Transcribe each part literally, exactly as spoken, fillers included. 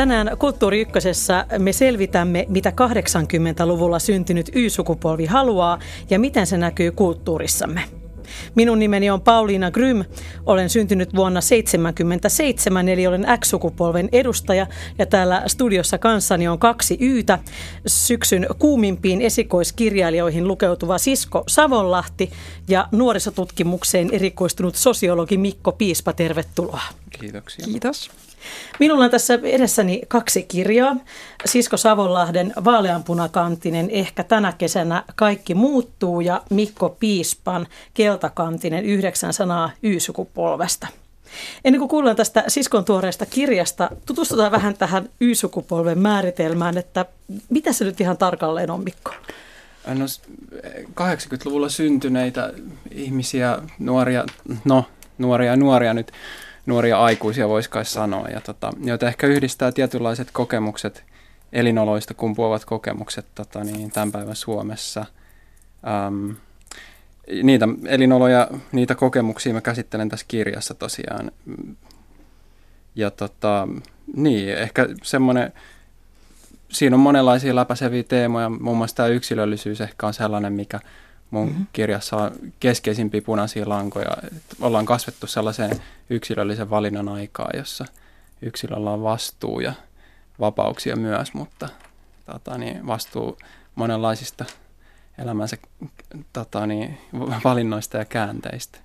Tänään Kulttuuri Ykkösessä me selvitämme, mitä kahdeksankymmentäluvulla syntynyt Y-sukupolvi haluaa ja miten se näkyy kulttuurissamme. Minun nimeni on Pauliina Grym, olen syntynyt vuonna seitsemänkymmentäseitsemän, eli olen X-sukupolven edustaja ja täällä studiossa kanssani on kaksi Y:tä. Syksyn kuumimpiin esikoiskirjailijoihin lukeutuva Sisko Savonlahti ja nuorisotutkimukseen erikoistunut sosiologi Mikko Piispa, tervetuloa. Kiitoksia. Kiitos. Minulla on tässä edessäni kaksi kirjaa. Sisko Savonlahden Vaaleanpunakantinen Ehkä tänä kesänä kaikki muuttuu ja Mikko Piispan Keltakantinen Yhdeksän sanaa Y-sukupolvesta. Ennen kuin kuullaan tästä Siskon tuoreesta kirjasta, tutustutaan vähän tähän Y-sukupolven määritelmään, että mitä se nyt ihan tarkalleen on, Mikko? No, kahdeksankymmentäluvulla syntyneitä ihmisiä, nuoria, no nuoria ja nuoria nyt, nuoria aikuisia voisi kai sanoa, ja tota, joita ehkä yhdistää tietynlaiset kokemukset, elinoloista kumpuavat kokemukset tota, niin, tämän päivän Suomessa. Ähm, niitä elinoloja, niitä kokemuksia mä käsittelen tässä kirjassa tosiaan. Ja tota, niin, ehkä semmoinen, siinä on monenlaisia läpäiseviä teemoja, muun muassa tämä yksilöllisyys ehkä on sellainen, mikä mun mm-hmm. kirjassa on keskeisimpiä punaisia lankoja. Ollaan kasvettu sellaiseen yksilöllisen valinnan aikaa, jossa yksilöllä on vastuu ja vapauksia myös, mutta tota, niin, vastuu monenlaisista elämänsä tota, niin, valinnoista ja käänteistä.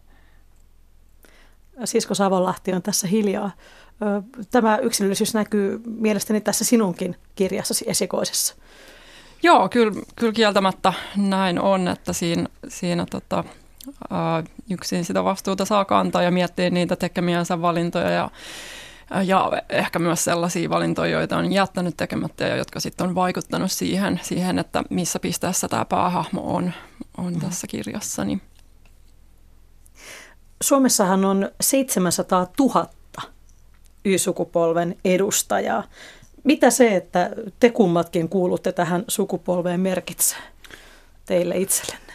Sisko Savonlahti on tässä hiljaa. Tämä yksilöllisyys näkyy mielestäni tässä sinunkin kirjassasi esikoisessa. Joo, kyllä, kyllä kieltämättä näin on, että siinä, siinä tota, ää, yksin sitä vastuuta saa kantaa ja miettiä niitä tekemiänsä valintoja ja, ja ehkä myös sellaisia valintoja, joita on jättänyt tekemättä ja jotka sitten on vaikuttanut siihen, siihen, että missä pisteessä tämä päähahmo on, on tässä kirjassani. Suomessahan on seitsemänsataatuhatta Y-sukupolven edustajaa. Mitä se, että te kummatkin kuulutte tähän sukupolveen, merkitsee teille itsellenne?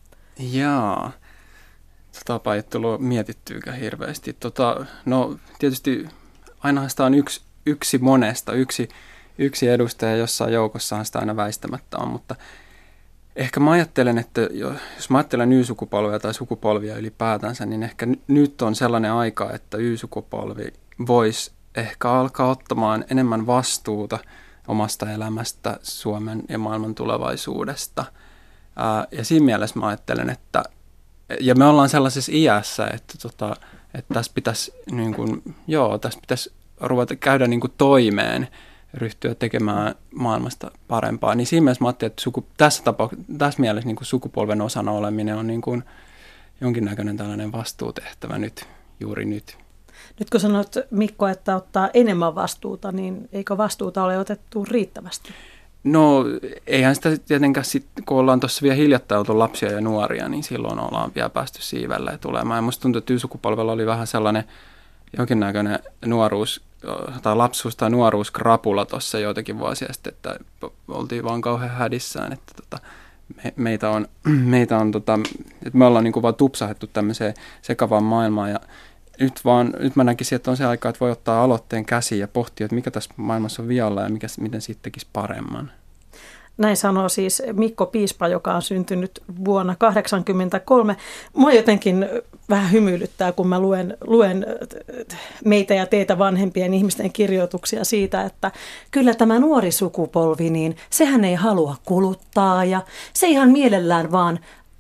Jaa, tota ei tullut mietittyykään hirveästi. Tota, no tietysti ainahan sitä on yksi, yksi monesta, yksi, yksi edustaja jossain joukossahan sitä aina väistämättä on, mutta ehkä mä ajattelen, että jos mä ajattelen Y-sukupolvia tai sukupolvia ylipäätänsä, niin ehkä nyt on sellainen aika, että Y-sukupolvi voisi ehkä alkaa ottamaan enemmän vastuuta omasta elämästä, Suomen ja maailman tulevaisuudesta. Ää, ja siinä mielessä mä ajattelen, että, ja me ollaan sellaisessa iässä, että, tota, että tässä pitäisi, niin kuin, joo, tässä pitäisi ruveta käydä niin kuin toimeen, ryhtyä tekemään maailmasta parempaa. Niin siinä mielessä mä ajattelin, että suku, tässä, tapauksessa, tässä mielessä niin kuin sukupolven osana oleminen on niin kuin jonkinnäköinen tällainen vastuutehtävä nyt, juuri nyt. Nyt kun sanot, Mikko, että ottaa enemmän vastuuta, niin eikö vastuuta ole otettu riittävästi? No eihän sitä tietenkään, sit, kun ollaan tuossa vielä hiljattain oltu lapsia ja nuoria, niin silloin ollaan vielä päästy siivelle ja tulemaan. Ja musta tuntuu, että Y-sukupolvella oli vähän sellainen jonkinnäköinen nuoruus tai lapsuus tai nuoruuskrapula tuossa joitakin vuosia sitten, että oltiin vaan kauhean hädissään, että tota, me, meitä on, meitä on tota, että me ollaan niin kuin vaan tupsahdettu tämmöiseen sekavaan maailmaan ja Nyt, vaan, nyt mä näkisin, että on se aika, että voi ottaa aloitteen käsiin ja pohtia, että mikä tässä maailmassa on vialla ja mikä, miten siitä tekisi paremman. Näin sanoo siis Mikko Piispa, joka on syntynyt vuonna kahdeksankymmentäkolme. Mua jotenkin vähän hymyilyttää, kun mä luen, luen meitä ja teitä vanhempien ihmisten kirjoituksia siitä, että kyllä tämä nuori sukupolvi, niin sehän ei halua kuluttaa ja se ihan mielellään vaan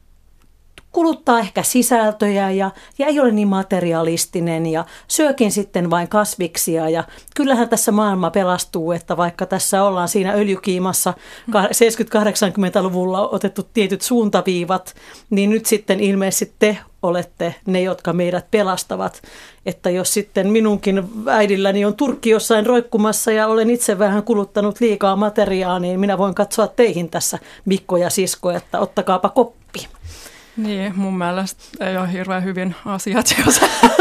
kuluttaa ehkä sisältöjä ja, ja ei ole niin materialistinen ja syökin sitten vain kasviksia. Ja kyllähän tässä maailma pelastuu, että vaikka tässä ollaan siinä öljykiimassa seitsemänkymmentä-kahdeksankymmentäluvulla otettu tietyt suuntaviivat, niin nyt sitten ilmeisesti te olette ne, jotka meidät pelastavat. Että jos sitten minunkin äidilläni on turkki jossain roikkumassa ja olen itse vähän kuluttanut liikaa materiaa, niin minä voin katsoa teihin tässä, Mikko ja Sisko, että ottakaapa koppi. Niin, mun mielestä ei ole hirveän hyvin asiat, jos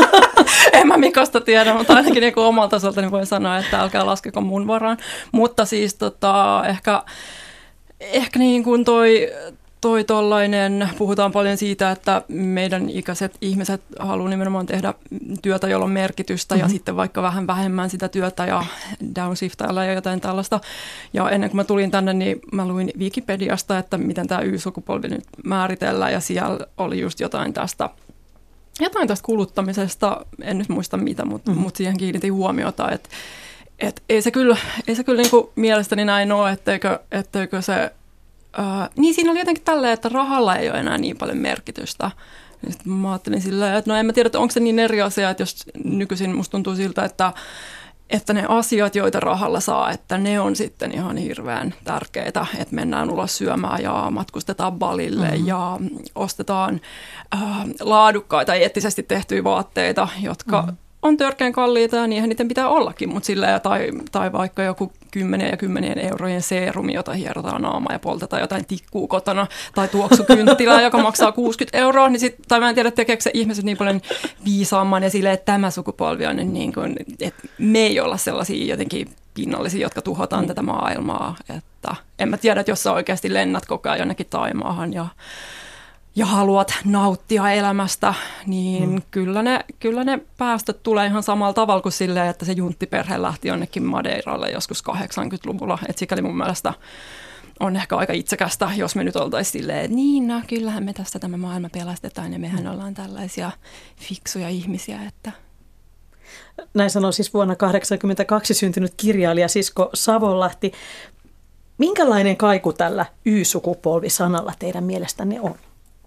en mä Mikosta tiedä, mutta ainakin niin kuin omalta tasolta niin voin sanoa, että älkää laskeko mun varaan. Mutta siis tota, ehkä, ehkä niin kuin toi, toi tollainen, puhutaan paljon siitä, että meidän ikäiset ihmiset haluaa nimenomaan tehdä työtä, jolla on merkitystä, mm-hmm. ja sitten vaikka vähän vähemmän sitä työtä ja downshiftailla ja jotain tällaista. Ja ennen kuin mä tulin tänne, niin mä luin Wikipediasta, että miten tämä Y-sukupolvi nyt määritellään, ja siellä oli just jotain tästä, jotain tästä kuluttamisesta, en nyt muista mitä, mutta mm-hmm. mut siihen kiinnitin huomiota, että et ei se kyllä, ei se kyllä niinku mielestäni näin ole, etteikö, etteikö se... Uh, niin siinä oli jotenkin tälleen, että rahalla ei ole enää niin paljon merkitystä. Sitten mä ajattelin silleen, että no en mä tiedä, että onko se niin eri asia, että jos nykyisin musta tuntuu siltä, että, että ne asiat, joita rahalla saa, että ne on sitten ihan hirveän tärkeitä, että mennään ulos syömään ja matkustetaan balille mm-hmm. ja ostetaan uh, laadukkaita, eettisesti tehtyjä vaatteita, jotka... Mm-hmm. on törkeän kalliita ja niinhän niiden pitää ollakin, mutta sillä tai, tai vaikka joku kymmenen ja kymmenien eurojen seerumi, jota hierotaan naamaa ja poltetaan jotain tikkuu kotona, tai tuoksukynttilää, joka maksaa kuusikymmentä euroa, niin sit, tai mä en tiedä, tekeekö se ihmiset niin paljon viisaamman ja silleen, että tämä sukupolvi on niin kuin, että me ei olla sellaisia jotenkin pinnallisia, jotka tuhotaan mm. tätä maailmaa, että en mä tiedä, että jos sä oikeasti lennät koko ajan jonnekin Taimaahan ja ja haluat nauttia elämästä, niin mm. kyllä, ne, kyllä ne päästöt tulee ihan samalla tavalla kuin silleen, että se junttiperhe lähti jonnekin Madeiralle joskus kahdeksankymmentäluvulla. Et sikäli mun mielestä on ehkä aika itsekästä, jos me nyt oltaisiin silleen, että niin, no kyllähän me tästä tämä maailma pelastetaan ja mehän mm. ollaan tällaisia fiksuja ihmisiä. Että. Näin sanoi siis vuonna tuhatyhdeksänsataakahdeksankymmentäkaksi syntynyt kirjailija Sisko Savonlahti. Minkälainen kaiku tällä Y-sukupolvi-sanalla teidän mielestänne on?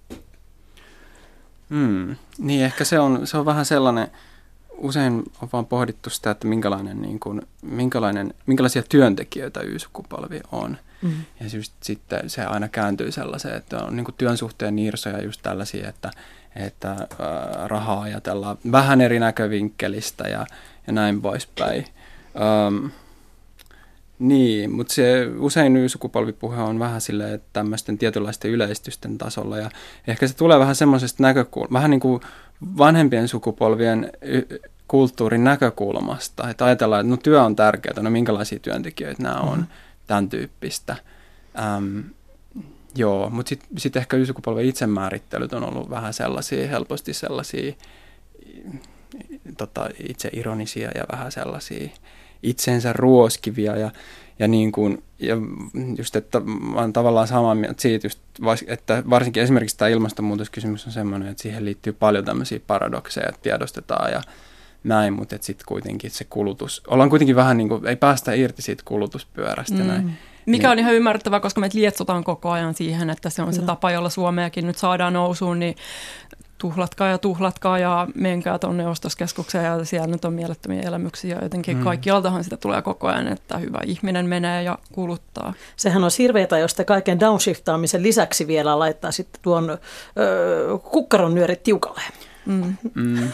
Hmm. Niin ehkä se on, se on vähän sellainen, usein on vaan pohdittu sitä, että minkälainen, niin kuin, minkälainen, minkälaisia työntekijöitä Y-sukupolvi on. Mm. Ja just sitten se aina kääntyy sellaiseen, että on niin kuin työn suhteen niirsoja just tällaisia, että, että ää, rahaa ajatellaan vähän eri näkövinkkelistä ja, ja näin poispäin. Um, Niin, mutta se usein Y-sukupolvipuhe on vähän silleen, että tämmöisten tietynlaisten yleistysten tasolla ja ehkä se tulee vähän semmoisesta näkökulmasta, vähän niin kuin vanhempien sukupolvien y- kulttuurin näkökulmasta, että ajatellaan, että no työ on tärkeää, no minkälaisia työntekijöitä nämä on, mm-hmm. tämän tyyppistä. Ähm, joo, mutta sitten sit ehkä Y-sukupolven itsemäärittelyt on ollut vähän sellaisia, helposti sellaisia tota, itseironisia ja vähän sellaisia itsensä ruoskivia ja, ja, niin kuin, ja just, että mä olen tavallaan samaa mieltä siitä, just, että varsinkin esimerkiksi tämä ilmastonmuutoskysymys on sellainen, että siihen liittyy paljon tämmöisiä paradokseja, että tiedostetaan ja näin, mutta sitten kuitenkin se kulutus, ollaan kuitenkin vähän niin kuin, ei päästä irti siitä kulutuspyörästä mm. näin. Mikä on ihan ymmärrettävää, koska meitä lietsotaan koko ajan siihen, että se on se no. tapa, jolla Suomeakin nyt saadaan nousuun, niin tuhlatkaa ja tuhlatkaa ja menkää tuonne ostoskeskukseen ja siellä nyt on mielettömiä elämyksiä ja jotenkin mm. kaikkialtahan sitä tulee koko ajan, että hyvä ihminen menee ja kuluttaa. Sehän on hirveätä, jos te kaiken downshiftaamisen lisäksi vielä laittaa sitten tuon ö, kukkaron nyörit tiukalle. Mm. Mm.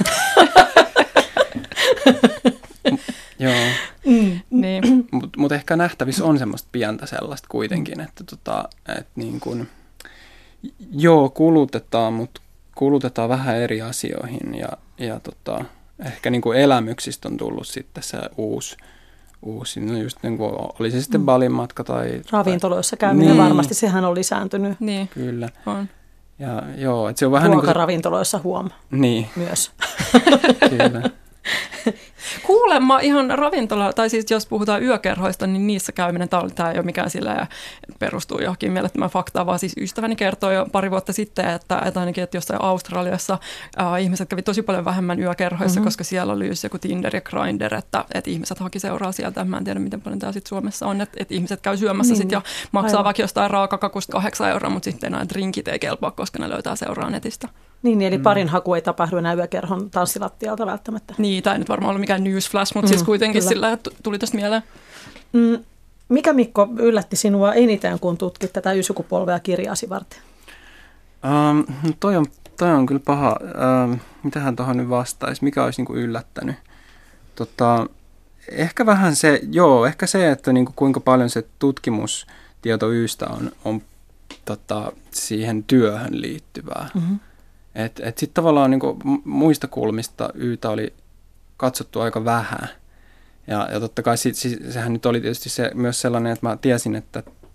Joo, mm. niin. mutta mut ehkä nähtävissä on semmoista pientä sellaista kuitenkin, että tota, et niin kun, joo, kulutetaan, mutta kulutetaan vähän eri asioihin ja, ja tota, ehkä niin kuin elämyksistä on tullut sitten se uusi, uusi no just niin kuin, oli se sitten Balin matka tai... Ravintoloissa käyminen niin. Varmasti, sehän on lisääntynyt. Niin, kyllä. On. Ja joo, että se on vähän niin kuin... Ruokaravintoloissa huom. Niin. Myös. Kyllä. Kuulemma ihan ravintola, tai siis jos puhutaan yökerhoista, niin niissä käyminen, tämä ei ole mikään sillä ja perustuu johonkin mielettömän faktaan, vaan siis ystäväni kertoi jo pari vuotta sitten, että, että ainakin että jossain Australiassa ää, ihmiset kävi tosi paljon vähemmän yökerhoissa, mm-hmm. koska siellä oli joku Tinder ja Grindr, että, että ihmiset haki seuraa sieltä. Mä en tiedä, miten paljon tämä sitten Suomessa on, että, että ihmiset käy syömässä niin. sit ja maksaa Aivan. vaikka jostain raakakakusta kahdeksan euroa, mutta sitten enää drinkit ei kelpaa, koska ne löytää seuraa netistä. Niin, eli parin haku ei tapahdu enää yökerhon tanssilattialta välttämättä. Niin, tämä ei nyt varmaan ollut mikään newsflash, mutta mm, siis kuitenkin kyllä. Sillä tuli tästä mieleen. Mm, mikä, Mikko, yllätti sinua eniten, kun tutkit tätä Y-sukupolvea kirjaasi varten? Um, toi, on, toi on kyllä paha. Um, mitähän tuohon nyt vastaisi? Mikä olisi niinku yllättänyt? Tota, ehkä vähän se, joo, ehkä se, että niinku kuinka paljon se tutkimustieto Ystä on, on tota, siihen työhön liittyvää. Mm-hmm. Että et sitten tavallaan niinku muista kulmista Ytä oli katsottu aika vähän. Ja, ja totta kai sit, sit, sehän nyt oli tietysti se, myös sellainen, että mä tiesin, että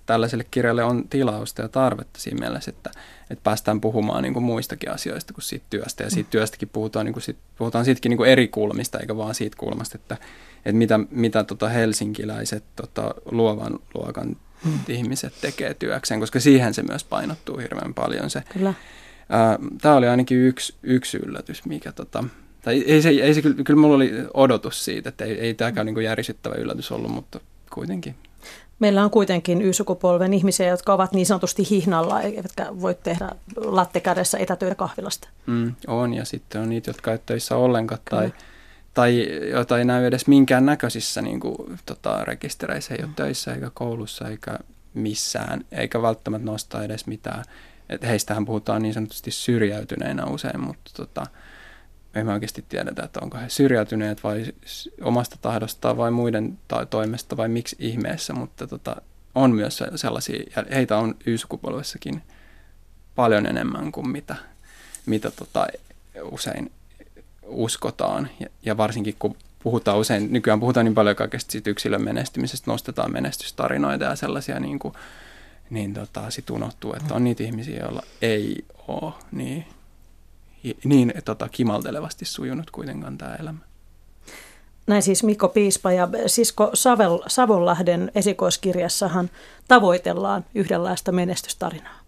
tällaiselle kirjalle on tilausta ja tarvetta siinä mielessä, että, että päästään puhumaan niin kuin muistakin asioista kuin siitä työstä. Ja siitä työstäkin puhutaan, niin kuin sit, puhutaan siitäkin niin kuin eri kulmista, eikä vaan siitä kulmasta, että, että mitä, mitä tota helsinkiläiset tota, luovan luokan hmm. ihmiset tekee työkseen, koska siihen se myös painottuu hirveän paljon. Se. Kyllä. Tämä oli ainakin yksi, yksi yllätys, mikä... Tota, tai ei se, ei se kyllä, kyllä mulla oli odotus siitä, että ei, ei tämäkään niin kuin järisyttävä yllätys ollut, mutta kuitenkin. Meillä on kuitenkin Y-sukupolven ihmisiä, jotka ovat niin sanotusti hihnalla, eivätkä voi tehdä latte kädessä etätöitä kahvilasta. Mm, on, ja sitten on niitä, jotka ei töissä ollenkaan, tai, tai joita ei näy edes minkään näköisissä niin kuin, tota, rekistereissä, ei ole töissä eikä koulussa eikä missään, eikä välttämättä nostaa edes mitään. Et heistähän puhutaan niin sanotusti syrjäytyneinä usein, mutta tota, ei me oikeasti tiedetä, että onko he syrjäytyneet vai omasta tahdostaan vai muiden ta- toimesta vai miksi ihmeessä, mutta tota, on myös sellaisia, ja heitä on Y-sukupolvessakin paljon enemmän kuin mitä, mitä tota, usein uskotaan, ja, ja varsinkin kun puhutaan usein, nykyään puhutaan niin paljon kaikesta siitä yksilön menestymisestä, nostetaan menestystarinoita ja sellaisia, niin, kuin, niin tota, sit unohtuu, että on niitä ihmisiä, joilla ei ole niin niin tota, kimaltelevasti sujunut kuitenkaan tämä elämä. Näin siis Mikko Piispa, ja Sisko Savel, Savonlahden esikoiskirjassahan tavoitellaan yhdenlaista menestystarinaa.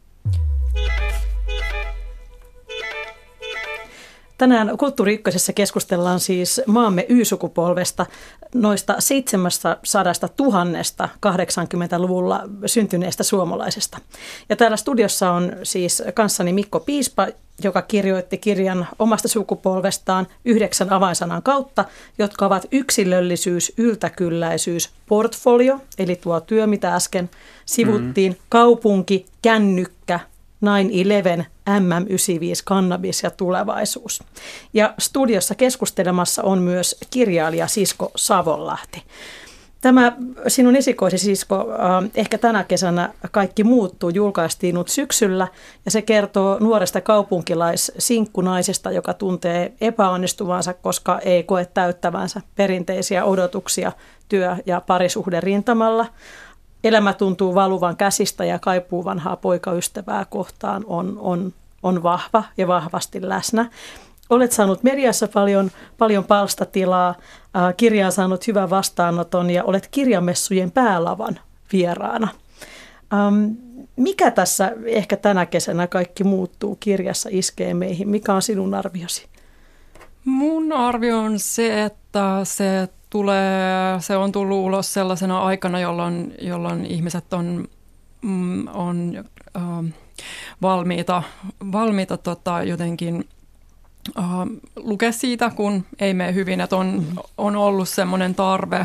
Tänään Kulttuuri Ykkösessä keskustellaan siis maamme Y-sukupolvesta, noista seitsemänsadasta kahdeksankymmentäluvulla syntyneestä suomalaisesta. Ja täällä studiossa on siis kanssani Mikko Piispa, joka kirjoitti kirjan omasta sukupolvestaan yhdeksän avainsanan kautta, jotka ovat yksilöllisyys, yltäkylläisyys, portfolio, eli tuo työ, mitä äsken sivuttiin, mm-hmm. kaupunki, kännykkä, nine eleven, M M yhdeksänkymmentäviisi, kannabis ja tulevaisuus. Ja studiossa keskustelemassa on myös kirjailija Sisko Savonlahti. Tämä sinun esikoisi, Sisko, ehkä tänä kesänä Kaikki muuttuu, julkaistiin nyt syksyllä, ja se kertoo nuoresta kaupunkilaissinkkunaisesta, joka tuntee epäonnistuvansa, koska ei koe täyttävänsä perinteisiä odotuksia työ- ja parisuhderintamalla. Elämä tuntuu valuvan käsistä ja kaipuu vanhaa poikaystävää kohtaan on, on, on vahva ja vahvasti läsnä. Olet saanut mediassa paljon, paljon palstatilaa, kirja on saanut hyvän vastaanoton ja olet kirjamessujen päälavan vieraana. Ähm, mikä tässä ehkä tänä kesänä Kaikki muuttuu -kirjassa iskee meihin? Mikä on sinun arviosi? Mun arvio on se, että se tulee, se on tullut ulos sellaisena aikana, jolloin, jolloin ihmiset on, mm, on äh, valmiita, valmiita tota, jotenkin äh, lukea siitä, kun ei mene hyvin. Että on, on ollut semmoinen tarve,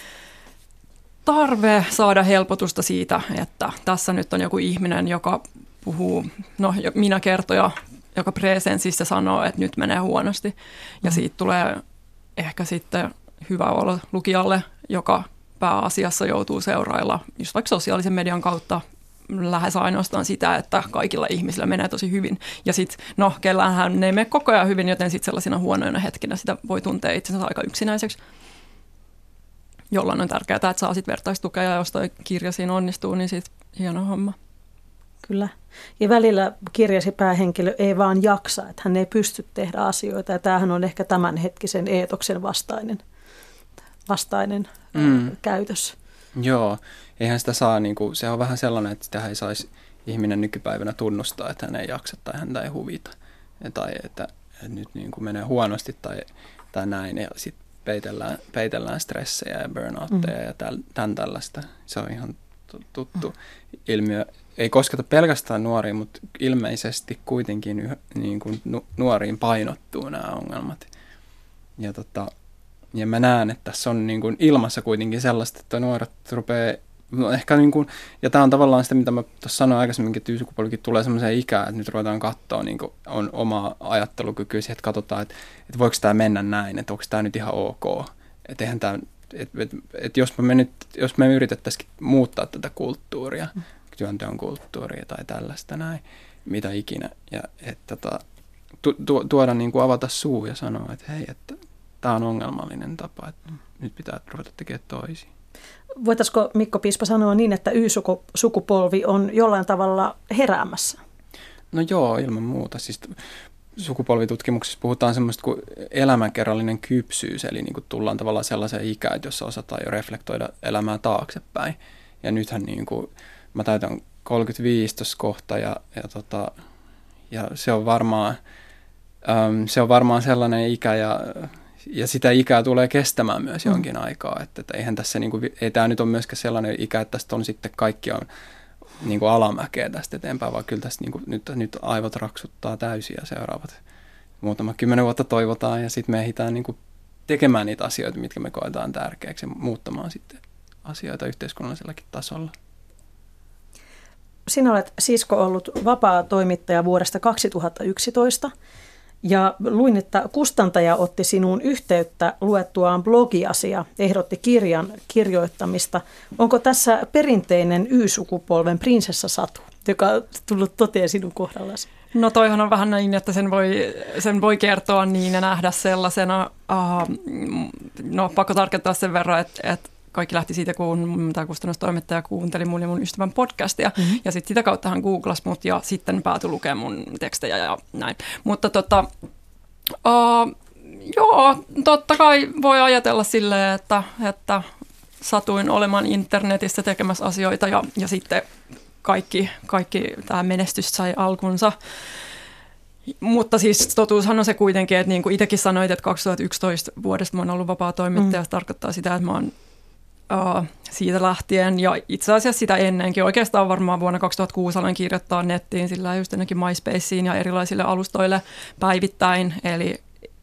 tarve saada helpotusta siitä, että tässä nyt on joku ihminen, joka puhuu, no minä kertoja, joka presensissä sanoo, että nyt menee huonosti. Ja siitä tulee ehkä sitten hyvä olo lukijalle, joka pääasiassa joutuu seurailla just vaikka sosiaalisen median kautta lähes ainoastaan sitä, että kaikilla ihmisillä menee tosi hyvin. Ja sitten, no, kelläänhän ne ei mene koko ajan hyvin, joten sitten sellaisina huonoina hetkinä sitä voi tuntea itsensä aika yksinäiseksi. Jolloin on tärkeää, että saa sitten vertaistukea, ja jos toi kirja siinä onnistuu, niin sitten hieno homma. Kyllä. Ja välillä kirjasi päähenkilö ei vaan jaksa, että hän ei pysty tehdä asioita, ja tämähän on ehkä tämänhetkisen eetoksen vastainen, vastainen mm. käytös. Joo, eihän sitä saa, niin kuin, se on vähän sellainen, että sitä ei saisi ihminen nykypäivänä tunnustaa, että hän ei jaksa tai häntä ei huvita. Ja, tai että, että nyt niin kuin menee huonosti tai, tai näin, ja sitten peitellään, peitellään stressejä ja burnoutteja mm. ja täl, tämän tällaista. Se on ihan tuttu mm. ilmiö. Ei kosketa pelkästään nuoriin, mutta ilmeisesti kuitenkin yh, niin kuin nuoriin painottuu nämä ongelmat. Ja, tota, ja mä näen, että tässä on niin kuin ilmassa kuitenkin sellaista, että nuoret rupeaa, no ehkä niin kuin, ja tämä on tavallaan sitä, mitä mä tuossa sanoin aikaisemminkin, että Y-sukupolvikin tulee semmoiseen ikään, että nyt ruvetaan katsoa, niin kuin on oma ajattelukyky, että katsotaan, että, että voiko tämä mennä näin, että onko tämä nyt ihan ok. Että eihän tämä, että, että, että jos me nyt, jos me yritettäisiin muuttaa tätä kulttuuria, mm. työnteon kulttuuria tai tällaista näin, mitä ikinä, ja että tota, tu, tu, tuoda niin kuin avata suu ja sanoa, että hei, että tämä on ongelmallinen tapa, että nyt pitää ruveta tekemään toisin. Voitaisiko Mikko Piispa sanoa niin, että Y-sukupolvi on jollain tavalla heräämässä? No joo, ilman muuta. Siis sukupolvitutkimuksissa puhutaan semmoista kuin elämänkerrallinen kypsyys, eli niin kuin tullaan tavallaan sellaiseen ikään, jossa osataan jo reflektoida elämää taaksepäin. Ja nythän niin kuin, mä täytän kolmekymmentäviisi tuossa kohta, ja, ja, tota, ja se, on varmaan, äm, se on varmaan sellainen ikä, ja, ja sitä ikää tulee kestämään myös jonkin mm. aikaa. Että, että eihän tässä, niin kuin, ei tämä nyt ole myöskään sellainen ikä, että tästä on sitten kaikki on niin kuin alamäkeä tästä eteenpäin, vaan kyllä tästä niin kuin, nyt, nyt aivot raksuttaa täysin ja seuraavat muutama kymmenen vuotta toivotaan ja sitten me ehditään niin kuin tekemään niitä asioita, mitkä me koetaan tärkeäksi ja muuttamaan sitten asioita yhteiskunnallisellakin tasolla. Sinä olet, Sisko, ollut vapaa toimittaja vuodesta kaksituhattayksitoista ja luin, että kustantaja otti sinuun yhteyttä luettuaan blogiasi ja ehdotti kirjan kirjoittamista. Onko tässä perinteinen Y-sukupolven prinsessasatu, joka on tullut toteen sinun kohdallasi? No toihan on vähän niin, että sen voi, sen voi kertoa niin ja nähdä sellaisena. Uh, no pakko tarkentaa sen verran, että, että kaikki lähti siitä, kun tämä kustannustoimittaja kuunteli mun ja mun ystävän podcastia. Mm-hmm. Ja sitten sitä kautta hän googlasi mut ja sitten päätyi lukemaan mun tekstejä ja näin. Mutta tota, uh, joo, totta kai voi ajatella silleen, että, että satuin olemaan internetissä tekemässä asioita ja, ja sitten kaikki, kaikki tämä menestys sai alkunsa. Mutta siis totuushan on se kuitenkin, että niin kuin itsekin sanoit, että kaksituhattayksitoista vuodesta mä oon ollut vapaa toimittaja. Mm. Se tarkoittaa sitä, että mä oon uh, siitä lähtien ja itse asiassa sitä ennenkin. Oikeastaan varmaan vuonna kaksituhattakuusi aloin kirjoittaa nettiin, sillä just ennenkin MySpaceen ja erilaisille alustoille päivittäin. Eli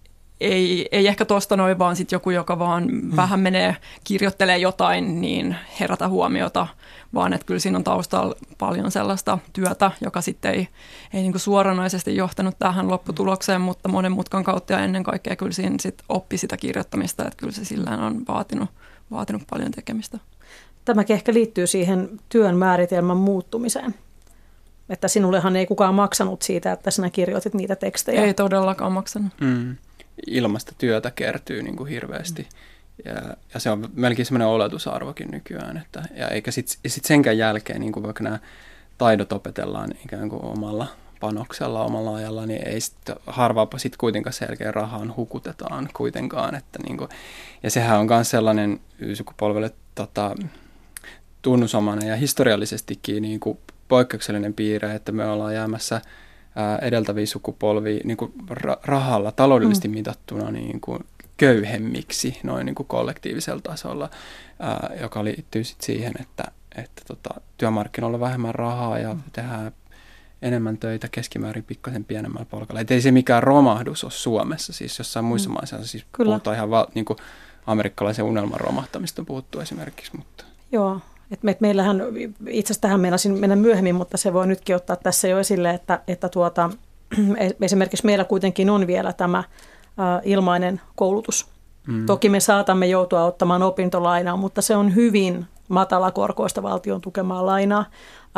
ei, ei ehkä tosta noin, vaan sitten joku, joka vaan mm. vähän menee, kirjoittelee jotain, niin herätä huomiota, vaan että kyllä siinä on taustalla paljon sellaista työtä, joka sitten ei, ei niin kuin suoranaisesti johtanut tähän lopputulokseen, mutta monen mutkan kautta ja ennen kaikkea kyllä siinä sit oppi sitä kirjoittamista, että kyllä se sillään on vaatinut, vaatinut paljon tekemistä. Tämäkin ehkä liittyy siihen työn määritelmän muuttumiseen. Että sinullehan ei kukaan maksanut siitä, että sinä kirjoitit niitä tekstejä. Ei todellakaan maksanut. Mm. Ilmasta työtä kertyy niin kuin hirveästi. Ja, ja se on melkein semmoinen oletusarvokin nykyään. Että, ja eikä sitten sit senkään jälkeen, niin kuin vaikka nämä taidot opetellaan ikään kuin omalla panoksella, omalla ajalla, niin ei sitten harvaapa sitten kuitenkaan selkeä rahaan hukutetaan kuitenkaan. Että niin kuin, ja sehän on myös sellainen Y-sukupolvelle tota, tunnusomainen ja historiallisestikin niin kuin poikkeuksellinen piirre, että me ollaan jäämässä edeltäviä sukupolvia niin kuin rahalla taloudellisesti mm. mitattuna niin kuin köyhemmiksi noin niin kuin kollektiivisella tasolla, ää, joka liittyy sit siihen, että, että tota, työmarkkinoilla on vähemmän rahaa ja mm. tehdään enemmän töitä keskimäärin pikkasen pienemmällä palkalla. Et ei se mikään romahdus ole Suomessa, siis jossain muissa mm. maissa siis puhutaan ihan val, niin kuin amerikkalaisen unelman romahtamista puhuttu esimerkiksi. Mutta. Joo. Et me, meillähän, itse asiassa tähän meinasin mennä myöhemmin, mutta se voi nytkin ottaa tässä jo esille, että, että tuota, esimerkiksi meillä kuitenkin on vielä tämä ä, ilmainen koulutus. Mm. Toki me saatamme joutua ottamaan opintolainaa, mutta se on hyvin matalakorkoista valtion tukemaa lainaa. Ä,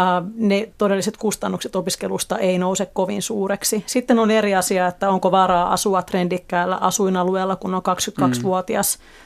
ne todelliset kustannukset opiskelusta ei nouse kovin suureksi. Sitten on eri asia, että onko varaa asua trendikkäällä asuinalueella, kun on kaksikymmentäkaksivuotias. Mm.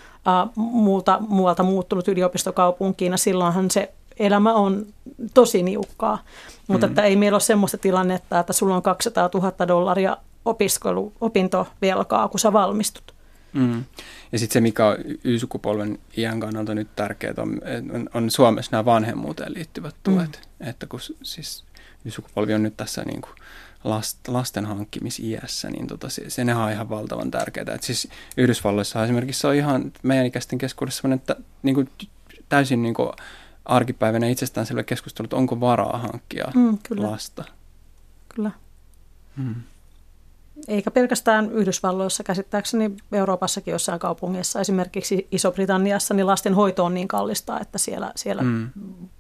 Muuta, muualta muuttunut yliopistokaupunkiin, ja silloinhan se elämä on tosi niukkaa. Mutta mm. että ei meillä ole semmoista tilannetta, että sulla on kaksisataatuhatta dollaria opiskelu, opintovelkaa, kun sä valmistut. Mm. Ja sitten se, mikä on Y-sukupolven iän kannalta nyt tärkeää, on, on, on Suomessa nämä vanhemmuuteen liittyvät tuet. Mm. Että kun siis Y-sukupolvi on nyt tässä niin kuin Last, lasten hankkimisiässä, niin tota, se, se on ihan valtavan tärkeää. Et siis Yhdysvalloissa esimerkiksi on ihan meidän ikäisten keskuudessa sellainen, että niin kuin, täysin niin kuin arkipäivänä itsestäänselvä keskustelu, että onko varaa hankkia mm, kyllä. lasta. Kyllä. Mm. Eikä pelkästään Yhdysvalloissa, käsittääkseni Euroopassakin jossain kaupungeissa, esimerkiksi Iso-Britanniassa, niin lasten hoito on niin kallista, että siellä... siellä mm.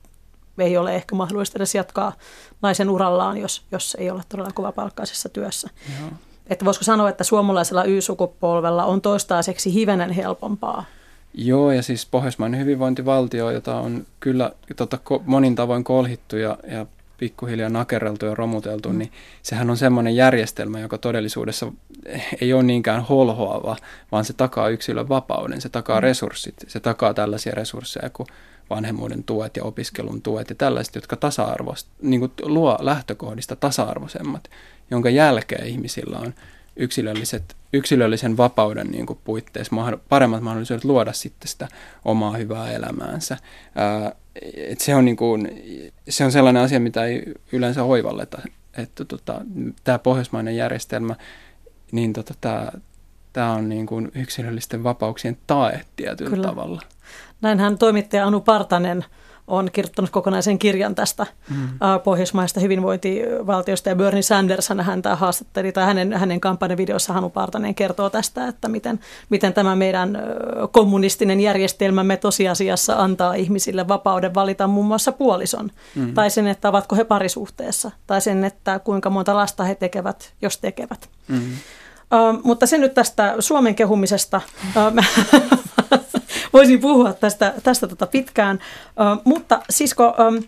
ei ole ehkä mahdollista edes jatkaa naisen urallaan, jos, jos ei ole todella kovapalkkaisessa työssä. Joo. Että voisiko sanoa, että suomalaisella Y-sukupolvella on toistaiseksi hivenen helpompaa? Joo, ja siis pohjoismainen hyvinvointivaltio, jota on kyllä tota, monin tavoin kolhittu ja, ja pikkuhiljaa nakerreltu ja romuteltu, mm. niin sehän on semmoinen järjestelmä, joka todellisuudessa ei ole niinkään holhoava, vaan se takaa yksilön vapauden, se takaa mm. resurssit, se takaa tällaisia resursseja kuin vanhemmuuden tuet ja opiskelun tuet ja tällaiset, jotka tasa-arvoista, niin kuin luo lähtökohdista tasa-arvoisemmat, jonka jälkeen ihmisillä on yksilölliset, yksilöllisen vapauden niin kuin puitteissa paremmat mahdollisuudet luoda sitten sitä omaa hyvää elämäänsä. Ää, et se, on niin kuin, se on sellainen asia, mitä ei yleensä oivalleta, että tota, tämä pohjoismainen järjestelmä, niin tota, tämä, tämä on niin kuin yksilöllisten vapauksien tae tietyllä Kyllä. tavalla. Näinhän toimittaja Anu Partanen on kirjoittanut kokonaisen kirjan tästä mm. pohjoismaista hyvinvointivaltiosta, ja Bernie Sanders häntä haastatteli, tai hänen, hänen kampanjavideossa Anu Partanen kertoo tästä, että miten, miten tämä meidän kommunistinen järjestelmämme tosiasiassa antaa ihmisille vapauden valita muun muassa puolison, mm. tai sen, että ovatko he parisuhteessa, tai sen, että kuinka monta lasta he tekevät, jos tekevät. Mm. Uh, mutta se nyt tästä Suomen kehumisesta. Uh, Voisin puhua tästä, tästä tota pitkään, uh, mutta sisko, um,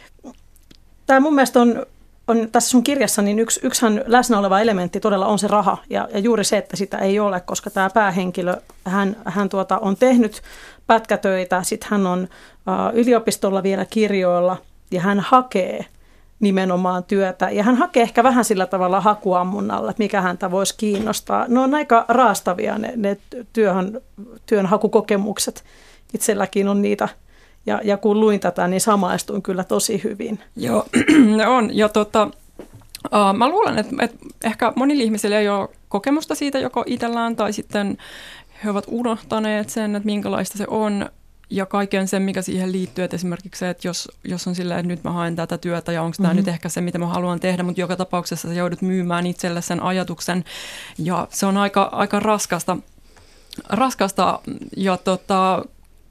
tämä mun mielestä on, on tässä sun kirjassa, niin yksi, yksihän läsnä oleva elementti todella on se raha, ja, ja juuri se, että sitä ei ole, koska tämä päähenkilö, hän, hän tuota, on tehnyt pätkätöitä, sitten hän on uh, yliopistolla vielä kirjoilla, ja hän hakee nimenomaan työtä. Ja hän hakee ehkä vähän sillä tavalla hakuammunnalla, että mikä häntä voisi kiinnostaa. Ne on aika raastavia ne, ne työhön, työnhakukokemukset. Itselläkin on niitä. Ja, ja kun luin tätä, niin samaistuin kyllä tosi hyvin. Joo, ne on. Ja tota, uh, mä luulen, että, että ehkä monilla ihmisillä ei ole kokemusta siitä joko itsellään tai sitten he ovat unohtaneet sen, että minkälaista se on. Ja kaiken sen, mikä siihen liittyy, että esimerkiksi se, että jos, jos on silleen, että nyt mä haen tätä työtä ja onko tämä mm-hmm. nyt ehkä se, mitä mä haluan tehdä, mutta joka tapauksessa sä joudut myymään itselle sen ajatuksen ja se on aika, aika raskasta, raskasta ja tota,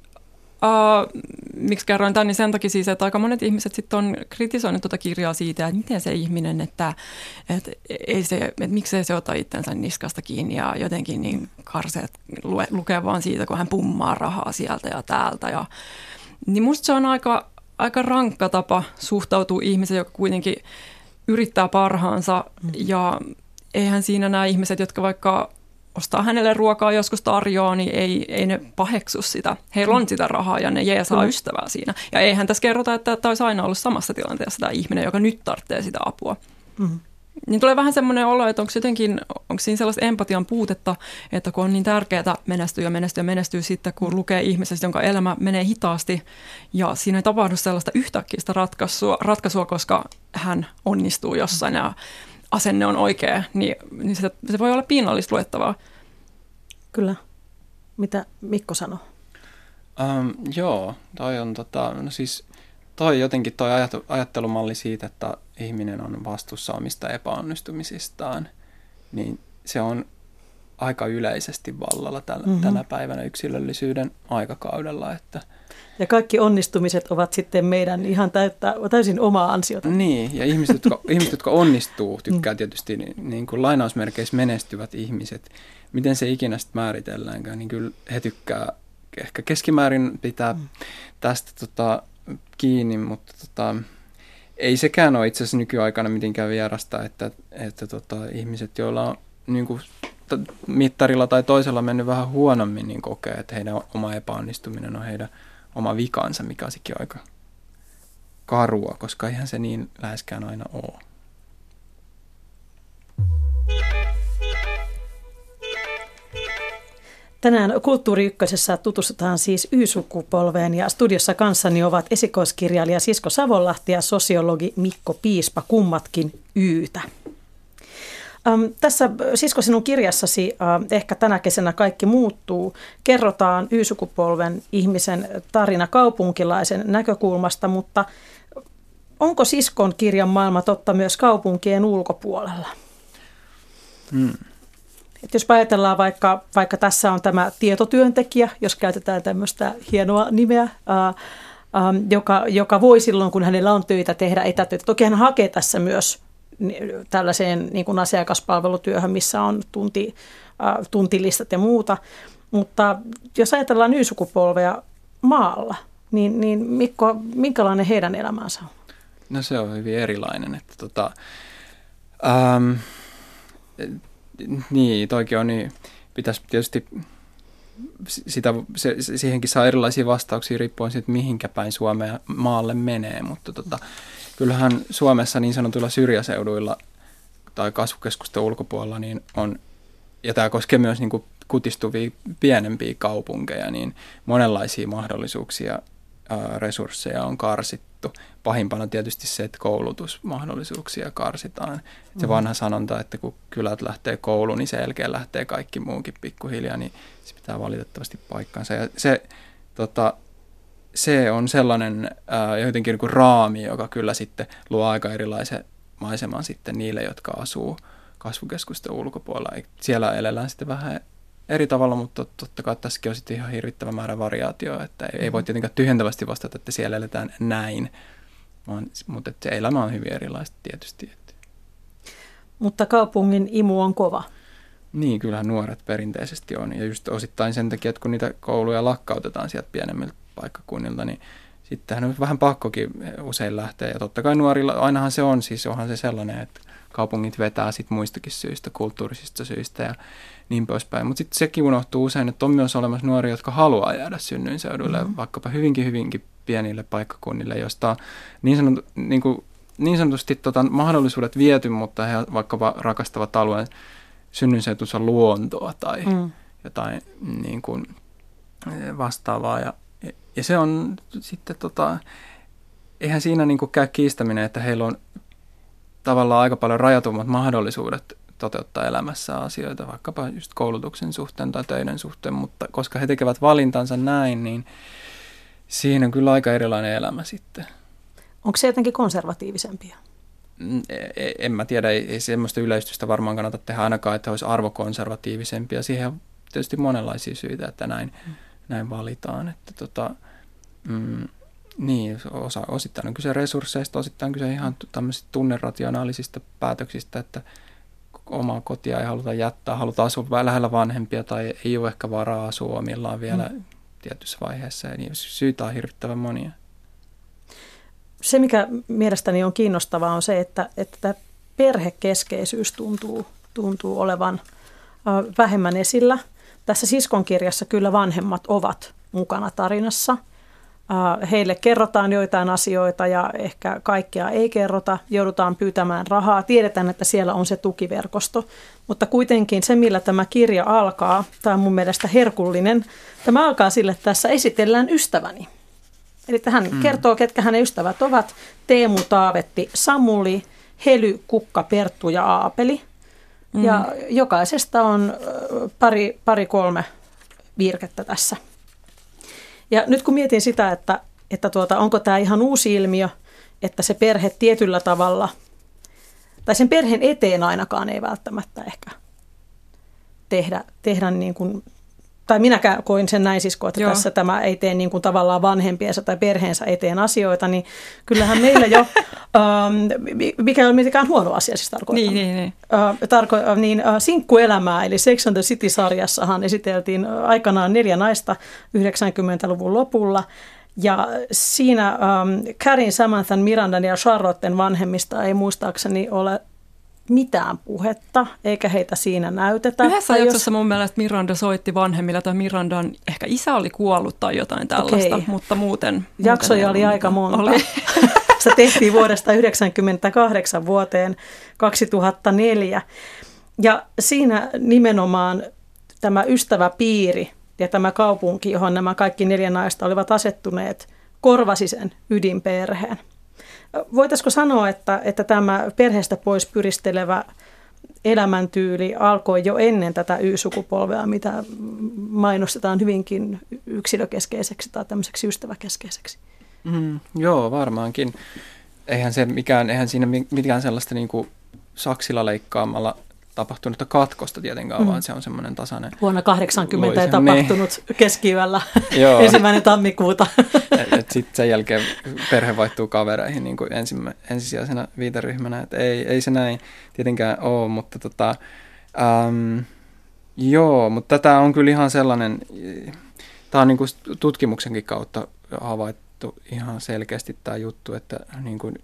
uh, miksi kerroin tämän, niin sen takia siis, että aika monet ihmiset sitten on kritisoinut tuota kirjaa siitä, että miten se ihminen, että, että, ei se, että miksei se ota itsensä niskasta kiinni ja jotenkin niin karseet lue, lukee vaan siitä, kun hän pummaa rahaa sieltä ja täältä. Ja, niin musta se on aika, aika rankka tapa suhtautua ihmiseen, joka kuitenkin yrittää parhaansa mm. ja eihän siinä nämä ihmiset, jotka vaikka ostaa hänelle ruokaa, joskus tarjoaa, niin ei, ei ne paheksu sitä. Heillä on sitä rahaa ja ne jeesaa mm. ystävää siinä. Ja eihän tässä kerrota, että tämä olisi aina ollut samassa tilanteessa tämä ihminen, joka nyt tarvitsee sitä apua. Mm. Niin tulee vähän semmoinen olo, että onko jotenkin, onko siinä sellaista empatian puutetta, että kun on niin tärkeää menestyä ja menestyä ja menestyä sitten, kun lukee ihmisestä, jonka elämä menee hitaasti ja siinä ei tapahdu sellaista yhtäkkiä ratkaisua, ratkaisua, koska hän onnistuu jossain ja asenne on oikea, niin, niin se, se voi olla piinallista luettavaa. Kyllä. Mitä Mikko sanoo? Um, joo, toi on tota, no siis toi jotenkin toi ajattelumalli siitä, että ihminen on vastuussa omista epäonnistumisistaan, niin se on aika yleisesti vallalla täl, mm-hmm. tänä päivänä yksilöllisyyden aikakaudella. Että ja kaikki onnistumiset ovat sitten meidän ihan täyttä, täysin omaa ansiota. Niin, ja ihmiset, jotka, ihmiset, jotka onnistuu, tykkää tietysti niin, niin kuin lainausmerkeissä menestyvät ihmiset. Miten se ikinä sitten määritelläänkään, niin kyllä he tykkää ehkä keskimäärin pitää mm. tästä tota, kiinni, mutta tota, ei sekään ole itse asiassa nykyaikana mitenkään vierasta, että, että tota, ihmiset, joilla on niin kuin mittarilla tai toisella mennyt vähän huonommin, niin kokee, että heidän oma epäonnistuminen on heidän oma vikansa, mikä on sikin aika karua, koska eihän se niin läheskään aina ole. Tänään Kulttuuri Ykkösessä tutustutaan siis Y-sukupolveen ja studiossa kanssani ovat esikoiskirjailija Sisko Savonlahti ja sosiologi Mikko Piispa, kummatkin Y:tä. Ähm, tässä Sisko sinun kirjassasi äh, Ehkä tänä kesänä kaikki muuttuu. Kerrotaan Y-sukupolven ihmisen tarina kaupunkilaisen näkökulmasta, mutta onko Siskon kirjan maailma totta myös kaupunkien ulkopuolella? Hmm. Et jos ajatellaan vaikka, vaikka tässä on tämä tietotyöntekijä, jos käytetään tämmöistä hienoa nimeä, ää, ää, joka, joka voi silloin, kun hänellä on töitä, tehdä etätöitä. Toki hän hakee tässä myös tällaiseen niin kuin asiakaspalvelutyöhön, missä on tunti, ää, tuntilistat ja muuta. Mutta jos ajatellaan Y-sukupolvea maalla, niin, niin Mikko, minkälainen heidän elämänsä on? No se on hyvin erilainen, että tota, ähm, niin, toikin on niin, pitäisi tietysti sitä, se, siihenkin saa erilaisia vastauksia riippuen siitä, mihinkä päin Suomea maalle menee, mutta tota, kyllähän Suomessa niin sanotuilla syrjäseuduilla tai kasvukeskusten ulkopuolella niin on, ja tämä koskee myös niin kuin kutistuvia pienempiä kaupunkeja, niin monenlaisia mahdollisuuksia, ää, resursseja on karsittu. Pahimpana tietysti se, että koulutusmahdollisuuksia karsitaan. Mm-hmm. Se vanha sanonta, että kun kylät lähtee kouluun, niin sen jälkeen lähtee kaikki muunkin pikkuhiljaa, niin se pitää valitettavasti paikkansa. Ja se, tota, se on sellainen ää, jotenkin niin kuin raami, joka kyllä sitten luo aika erilaisen maiseman sitten niille, jotka asuu kasvukeskusten ulkopuolella. Siellä elellään sitten vähän eri tavalla, mutta totta kai tässäkin on sitten ihan hirvittävä määrä variaatioa, että ei, ei voi tietenkään tyhjentävästi vastata, että siellä eletään näin, vaan, mutta että se elämä on hyvin erilaista tietysti. Mutta kaupungin imu on kova. Niin, kyllähän nuoret perinteisesti on, ja just osittain sen takia, että kun niitä kouluja lakkautetaan sieltä pienemmiltä paikkakunnilta, niin sittenhän on vähän pakkokin usein lähteä, ja totta kai nuorilla, ainahan se on, siis onhan se sellainen, että kaupungit vetää sit muistakin syistä, kulttuurisista syistä ja niin poispäin. Mutta sitten sekin unohtuu usein, että on myös olemassa nuoria, jotka haluaa jäädä synnyinseuduille, mm-hmm. vaikkapa hyvinkin, hyvinkin pienille paikkakunnille, josta on niin, sanot, niin, kuin, niin sanotusti tota, mahdollisuudet viety, mutta he vaikkapa rakastavat alueen synnyinseutunsa luontoa tai mm. jotain niin kuin, vastaavaa. Ja, ja se on sitten, tota, eihän siinä niin kuin käy kiistäminen, että heillä on tavallaan aika paljon rajatummat mahdollisuudet toteuttaa elämässä asioita, vaikkapa just koulutuksen suhteen tai töiden suhteen, mutta koska he tekevät valintansa näin, niin siinä on kyllä aika erilainen elämä sitten. Onko se jotenkin konservatiivisempia? En mä tiedä, ei, ei semmoista yleistystä varmaan kannata tehdä ainakaan, että olisi arvokonservatiivisempia. Siihen on tietysti monenlaisia syitä, että näin, mm. näin valitaan. Että tota, mm, niin, osa, osittain on kyse resursseista, osittain on kyse ihan tämmöisistä tunnerationaalisista päätöksistä, että omaa kotia ei haluta jättää, halutaan asua lähellä vanhempia tai ei ole ehkä varaa asua omillaan vielä mm. tietyssä vaiheessa. Ja niin, syitä on hirvittävän monia. Se, mikä mielestäni on kiinnostavaa, on se, että, että tämä perhekeskeisyys tuntuu, tuntuu olevan vähemmän esillä. Tässä siskonkirjassa kyllä vanhemmat ovat mukana tarinassa. Heille kerrotaan joitain asioita ja ehkä kaikkea ei kerrota. Joudutaan pyytämään rahaa. Tiedetään, että siellä on se tukiverkosto. Mutta kuitenkin se, millä tämä kirja alkaa, tämä on mun mielestä herkullinen. Tämä alkaa sille, että tässä esitellään ystäväni. Eli hän mm. kertoo, ketkä hänen ystävät ovat. Teemu, Taavetti, Samuli, Hely, Kukka, Perttu ja Aapeli. Mm. Ja jokaisesta on pari, pari kolme virkettä tässä. Ja nyt kun mietin sitä, että, että tuota, onko tämä ihan uusi ilmiö, että se perhe tietyllä tavalla, tai sen perheen eteen ainakaan ei välttämättä ehkä tehdä, tehdä niin kuin, tai minäkään koin sen näin sisko, että Joo. tässä tämä ei tee niin kuin tavallaan vanhempiensa tai perheensä eteen asioita, niin kyllähän meillä jo, ähm, mikä on mitenkään huono asia siis tarkoittaa. Niin, niin, niin. Äh, tarko- niin äh, sinkkuelämää, eli Sex and the City-sarjassahan esiteltiin aikanaan neljä naista yhdeksänkymmentäluvun lopulla, ja siinä ähm, Carin, Samanthan, Mirandan ja Charlotten vanhemmista ei muistaakseni ole mitään puhetta, eikä heitä siinä näytetä. Yhdessä jaksossa jos... mun mielestä Miranda soitti vanhemmilla, tai Mirandan ehkä isä oli kuollut tai jotain tällaista, okay. mutta muuten... Jaksoja muuten oli aika monta. Oli. Se tehtiin vuodesta yhdeksänkymmentäkahdeksan vuoteen kaksituhattaneljä. Ja siinä nimenomaan tämä ystäväpiiri ja tämä kaupunki, johon nämä kaikki neljä naista olivat asettuneet, korvasi sen ydinperheen. Voitaisiko sanoa, että, että tämä perheestä pois pyristelevä elämäntyyli alkoi jo ennen tätä Y-sukupolvea, mitä mainostetaan hyvinkin yksilökeskeiseksi tai tämmöiseksi ystäväkeskeiseksi? Mm, joo, varmaankin. Eihän, se mikään, eihän siinä mitään sellaista niin kuin saksilla leikkaamalla tapahtunutta katkosta tietenkään, mm. vaan se on semmoinen tasainen. Vuonna kahdeksankymmentä ei tapahtunut niin. Keskiyöllä ensimmäinen tammikuuta. Sitten sen jälkeen perhe vaihtuu kavereihin niin kuin ensimmä, ensisijaisena viiteryhmänä. Et ei, ei se näin tietenkään ole, mutta tota, äm, joo, mutta tätä on kyllä ihan sellainen, tämä on niin kuin tutkimuksenkin kautta havaittu ihan selkeästi tämä juttu, että niin kuin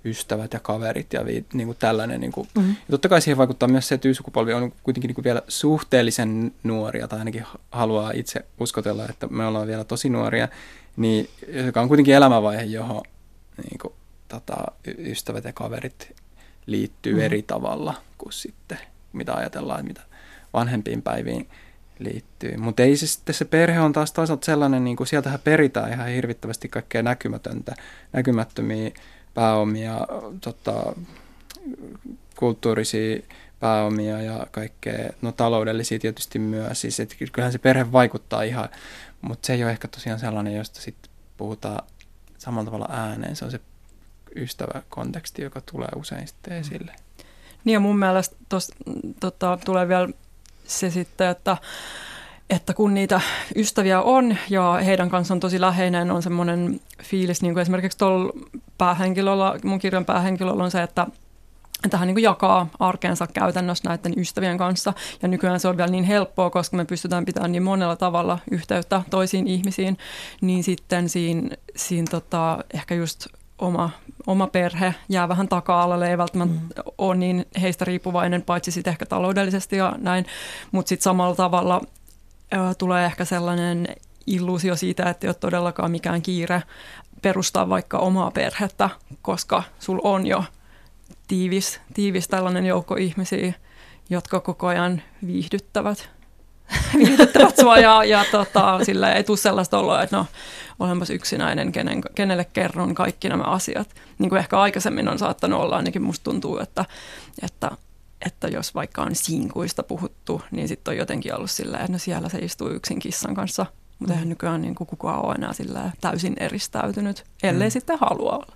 ystävät ja kaverit ja vi, niin kuin tällainen. Niin kuin. Mm-hmm. Ja totta kai siihen vaikuttaa myös se, että Y-sukupolvi on kuitenkin niin kuin vielä suhteellisen nuoria, tai ainakin haluaa itse uskotella, että me ollaan vielä tosi nuoria, niin, joka on kuitenkin elämänvaihe, johon niin kuin, tota, ystävät ja kaverit liittyy mm-hmm. eri tavalla kuin sitten, mitä ajatellaan, mitä vanhempiin päiviin liittyy. Mutta ei se sitten, se perhe on taas toisaalta sellainen, niin kuin sieltähän peritään ihan hirvittävästi kaikkea näkymätöntä, näkymättömiä pääomia, tota, kulttuurisia pääomia ja kaikkea, no taloudellisia tietysti myös. Siis, et kyllähän se perhe vaikuttaa ihan, mutta se ei ole ehkä tosiaan sellainen, josta sitten puhutaan samalla tavalla ääneen. Se on se ystäväkonteksti, joka tulee usein sitten esille. Niin ja mun mielestä tos, tota, tulee vielä se sitten, että, että kun niitä ystäviä on ja heidän kanssa on tosi läheinen, on semmoinen fiilis, niin kuin esimerkiksi tuolla päähenkilöllä, mun kirjan päähenkilöllä on se, että että hän niin kuin jakaa arkeensa käytännössä näiden ystävien kanssa. Ja nykyään se on vielä niin helppoa, koska me pystytään pitämään niin monella tavalla yhteyttä toisiin ihmisiin, niin sitten siinä, siinä tota, ehkä just oma, oma perhe jää vähän taka-alalle, ei välttämättä mm. ole niin heistä riippuvainen, paitsi sitten ehkä taloudellisesti ja näin, mutta sitten samalla tavalla ä, tulee ehkä sellainen illuusio siitä, että ei ole todellakaan mikään kiire perustaa vaikka omaa perhettä, koska sulla on jo tiivis, tiivis tällainen joukko ihmisiä, jotka koko ajan viihdyttävät, viihdyttävät sua ja, ja tota, sillä ei tule sellaista oloa, että no olenpas yksinäinen, kenen, kenelle kerron kaikki nämä asiat. Niin kuin ehkä aikaisemmin on saattanut olla, ainakin musta tuntuu, että, että, että jos vaikka on sinkuista puhuttu, niin sitten on jotenkin ollut silleen, että no siellä se istuu yksin kissan kanssa, mutta eihän nykyään niin kuin kukaan ole enää silleen täysin eristäytynyt, ellei mm. sitten halua olla.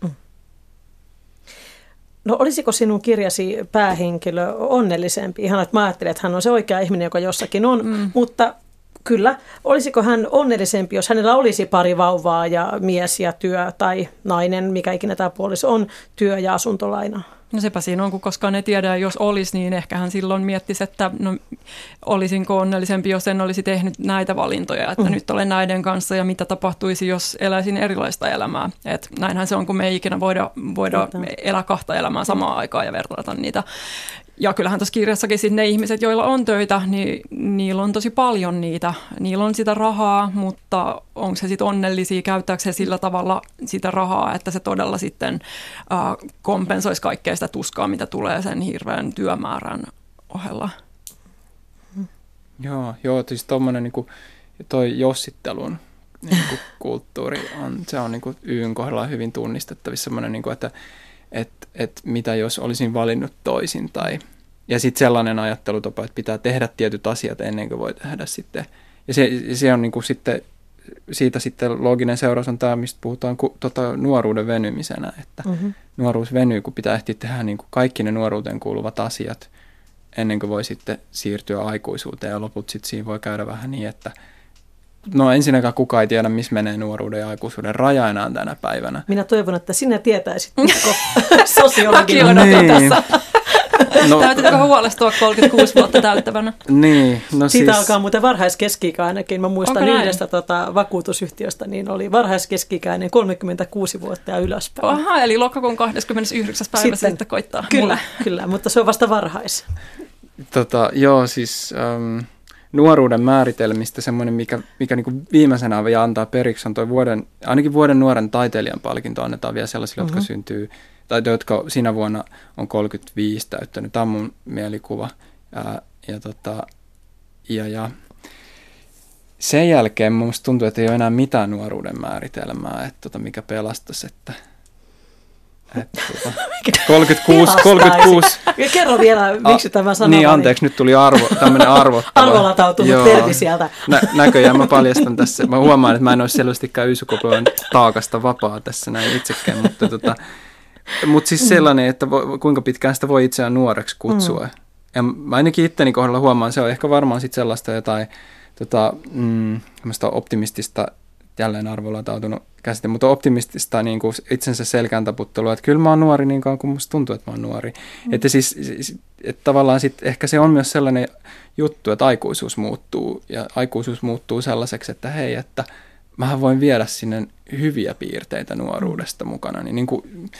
No olisiko sinun kirjasi päähenkilö onnellisempi? Ihan, että mä ajattelen, että hän on se oikea ihminen, joka jossakin on, mm. mutta kyllä, olisiko hän onnellisempi, jos hänellä olisi pari vauvaa ja mies ja työ tai nainen, mikä ikinä tämä puoliso on, työ ja asuntolaina? No sepä siinä on, kun koskaan ei tiedä, jos olisi, niin ehkä hän silloin miettisi, että no, olisinko onnellisempi, jos en olisi tehnyt näitä valintoja, että mm. nyt olen näiden kanssa ja mitä tapahtuisi, jos eläisin erilaista elämää. Et näinhän se on, kun me ei ikinä voida, voida elää kahta elämää samaan aikaan ja vertailla niitä. Ja kyllähän tuossa kirjassakin sitten ne ihmiset, joilla on töitä, niin niillä on tosi paljon niitä. Niillä on sitä rahaa, mutta onko se sitten onnellisia, käyttääkö se sillä tavalla sitä rahaa, että se todella sitten äh, kompensoisi kaikkea sitä tuskaa, mitä tulee sen hirveän työmäärän ohella. Joo, joo siis tuommoinen niin toi jossittelun niin kuin kulttuuri, on, se on niin kuin Yyn kohdalla hyvin tunnistettavissa semmoinen, niin kuin, että että et mitä jos olisin valinnut toisin. Tai, ja sitten sellainen ajattelutapa, että pitää tehdä tietyt asiat ennen kuin voi tehdä sitten. Ja se, se on niin kuin sitten, siitä sitten looginen seuraus on tämä, mistä puhutaan ku, tota, nuoruuden venymisenä. Että mm-hmm. nuoruus venyy, kun pitää ehtiä tehdä niin kuin kaikki ne nuoruuteen kuuluvat asiat ennen kuin voi sitten siirtyä aikuisuuteen. Ja loput sitten siinä voi käydä vähän niin, että no ensinnäkään kukaan ei tiedä, missä menee nuoruuden ja aikuisuuden raja enää tänä päivänä. Minä toivon, että sinä tietäisit, Mikko, sosiologin niin. tässä. No. Täytyykö huolestua kolmekymmentäkuusi vuotta täyttävänä? Niin, no siitä siis... alkaa muuten varhaiskeski-ikä ainakin. Mä muistan yhdestä tota, vakuutusyhtiöstä, niin oli varhaiskeski-ikäinen kolmekymmentäkuusi vuotta ja ylöspäin. Aha, eli lokakuun kahdeskymmenesyhdeksäs päivä sitten, sitten koittaa. Kyllä, mulle. kyllä, mutta se on vasta varhais. Tota, joo, siis... Um... Nuoruuden määritelmistä semmoinen, mikä, mikä niin kuin viimeisenä vielä antaa periksi, on toi vuoden, ainakin vuoden nuoren taiteilijan palkinto annetaan vielä sellaisille, mm-hmm. jotka syntyy, tai jotka siinä vuonna on kolmekymmentäviisi täyttänyt. Tämä on mun mielikuva. Ää, ja, tota, ja, ja sen jälkeen minusta tuntuu, että ei ole enää mitään nuoruuden määritelmää, että tota, mikä pelastaisi, että Että, tuota, kolmekymmentäkuusi, kolmekymmentäkuusi. Kerro vielä, miksi tämä sanoo. Niin, anteeksi, nyt tuli arvo, tämmöinen arvottava. Arvolatautunut termi sieltä. Nä, näköjään mä paljastan tässä. Mä huomaan, että mä en ole selvästikään Y-sukupolven taakasta vapaa tässä näin itsekään. Mutta, tota, mutta siis sellainen, että vo, kuinka pitkään sitä voi itseään nuoreksi kutsua. Mm. Ja mä ainakin itteni kohdalla huomaan, se on ehkä varmaan sitten sellaista jotain tota, mm, optimistista, jälleen arvolatautunut käsite, mutta optimistista niin kuin itsensä selkään taputtelua, että kyllä mä oon nuori niin kauan kuin musta tuntuu, että mä oon nuori. Mm. Että siis että tavallaan sit ehkä se on myös sellainen juttu, että aikuisuus muuttuu ja aikuisuus muuttuu sellaiseksi, että hei, että mähän voin viedä sinne hyviä piirteitä nuoruudesta mukana. Niin, niin kuin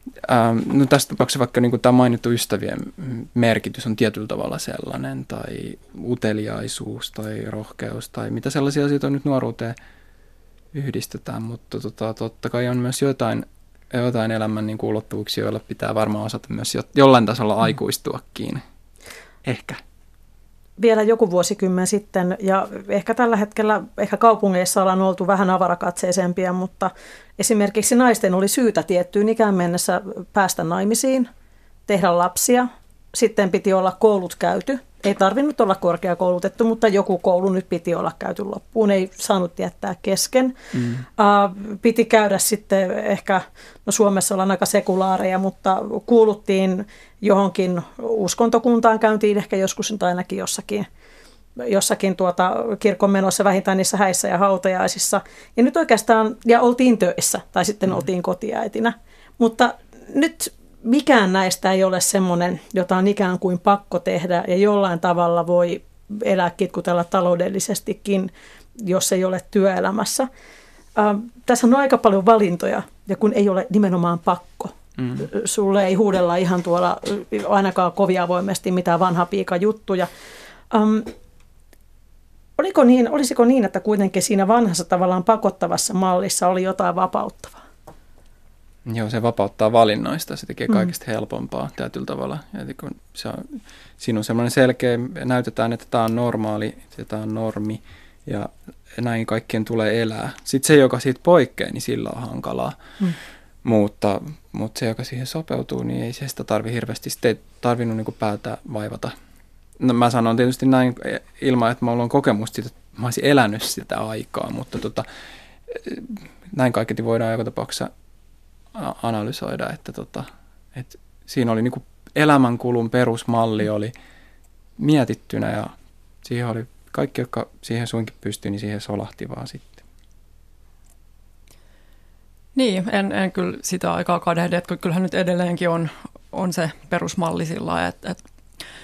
Ähm, no tässä tapauksessa vaikka niin kuin tämä mainittu ystävien merkitys on tietyllä tavalla sellainen, tai uteliaisuus tai rohkeus tai mitä sellaisia asioita nyt nuoruuteen yhdistetään, mutta tota, totta kai on myös jotain, jotain elämän niin kuin ulottuvuuksia, joilla pitää varmaan osata myös jo, jollain tasolla aikuistuakin. Ehkä. Vielä joku vuosikymmen sitten, ja ehkä tällä hetkellä ehkä kaupungeissa ollaan oltu vähän avarakatseisempia, mutta esimerkiksi naisten oli syytä tiettyyn ikään mennessä päästä naimisiin, tehdä lapsia, sitten piti olla koulut käyty. Ei tarvinnut olla korkeakoulutettu, mutta joku koulu nyt piti olla käyty loppuun, ei saanut jättää kesken. Mm. Uh, piti käydä sitten ehkä, no Suomessa ollaan aika sekulaareja, mutta kuuluttiin johonkin uskontokuntaan, käyntiin ehkä joskus tai ainakin jossakin, jossakin tuota kirkon menossa, vähintään niissä häissä ja hautajaisissa. Ja nyt oikeastaan, ja oltiin töissä, tai sitten mm. oltiin kotiäitinä, mutta nyt mikään näistä ei ole semmoinen, jota on ikään kuin pakko tehdä ja jollain tavalla voi elää kitkutella taloudellisestikin, jos ei ole työelämässä. Äh, tässä on aika paljon valintoja ja kun ei ole nimenomaan pakko. Mm. Sulle ei huudella ihan tuolla ainakaan kovin avoimesti mitään vanha piika juttuja. Ähm, oliko niin, olisiko niin, että kuitenkin siinä vanhassa tavallaan pakottavassa mallissa oli jotain vapauttavaa? Joo, se vapauttaa valinnoista, se tekee kaikista mm. helpompaa tietyllä tavalla. Eli kun se on, siinä on semmoinen selkeä, näytetään, että tämä on normaali, että tämä on normi ja näin kaikkien tulee elää. Sitten se, joka siitä poikkeaa, niin sillä on hankalaa. Mm. Mutta, mutta se, joka siihen sopeutuu, niin ei se sitä tarvitse hirveästi. Sitten ei tarvinnut niin kuin päätä vaivata. No, mä sanon tietysti näin ilman, että mulla on kokemusta siitä, että mä olisin elänyt sitä aikaa, mutta tota, näin kaiketi voidaan joka tapauksessa analysoida, että, tota, että siinä oli niin kuin elämänkulun perusmalli oli mietittynä ja siihen oli kaikki, jotka siihen suinkin pystyi, niin siihen solahti vaan sitten. Niin, en, en kyllä sitä aikaa kadehdi, että kyllähän nyt edelleenkin on, on se perusmalli sillä, että, että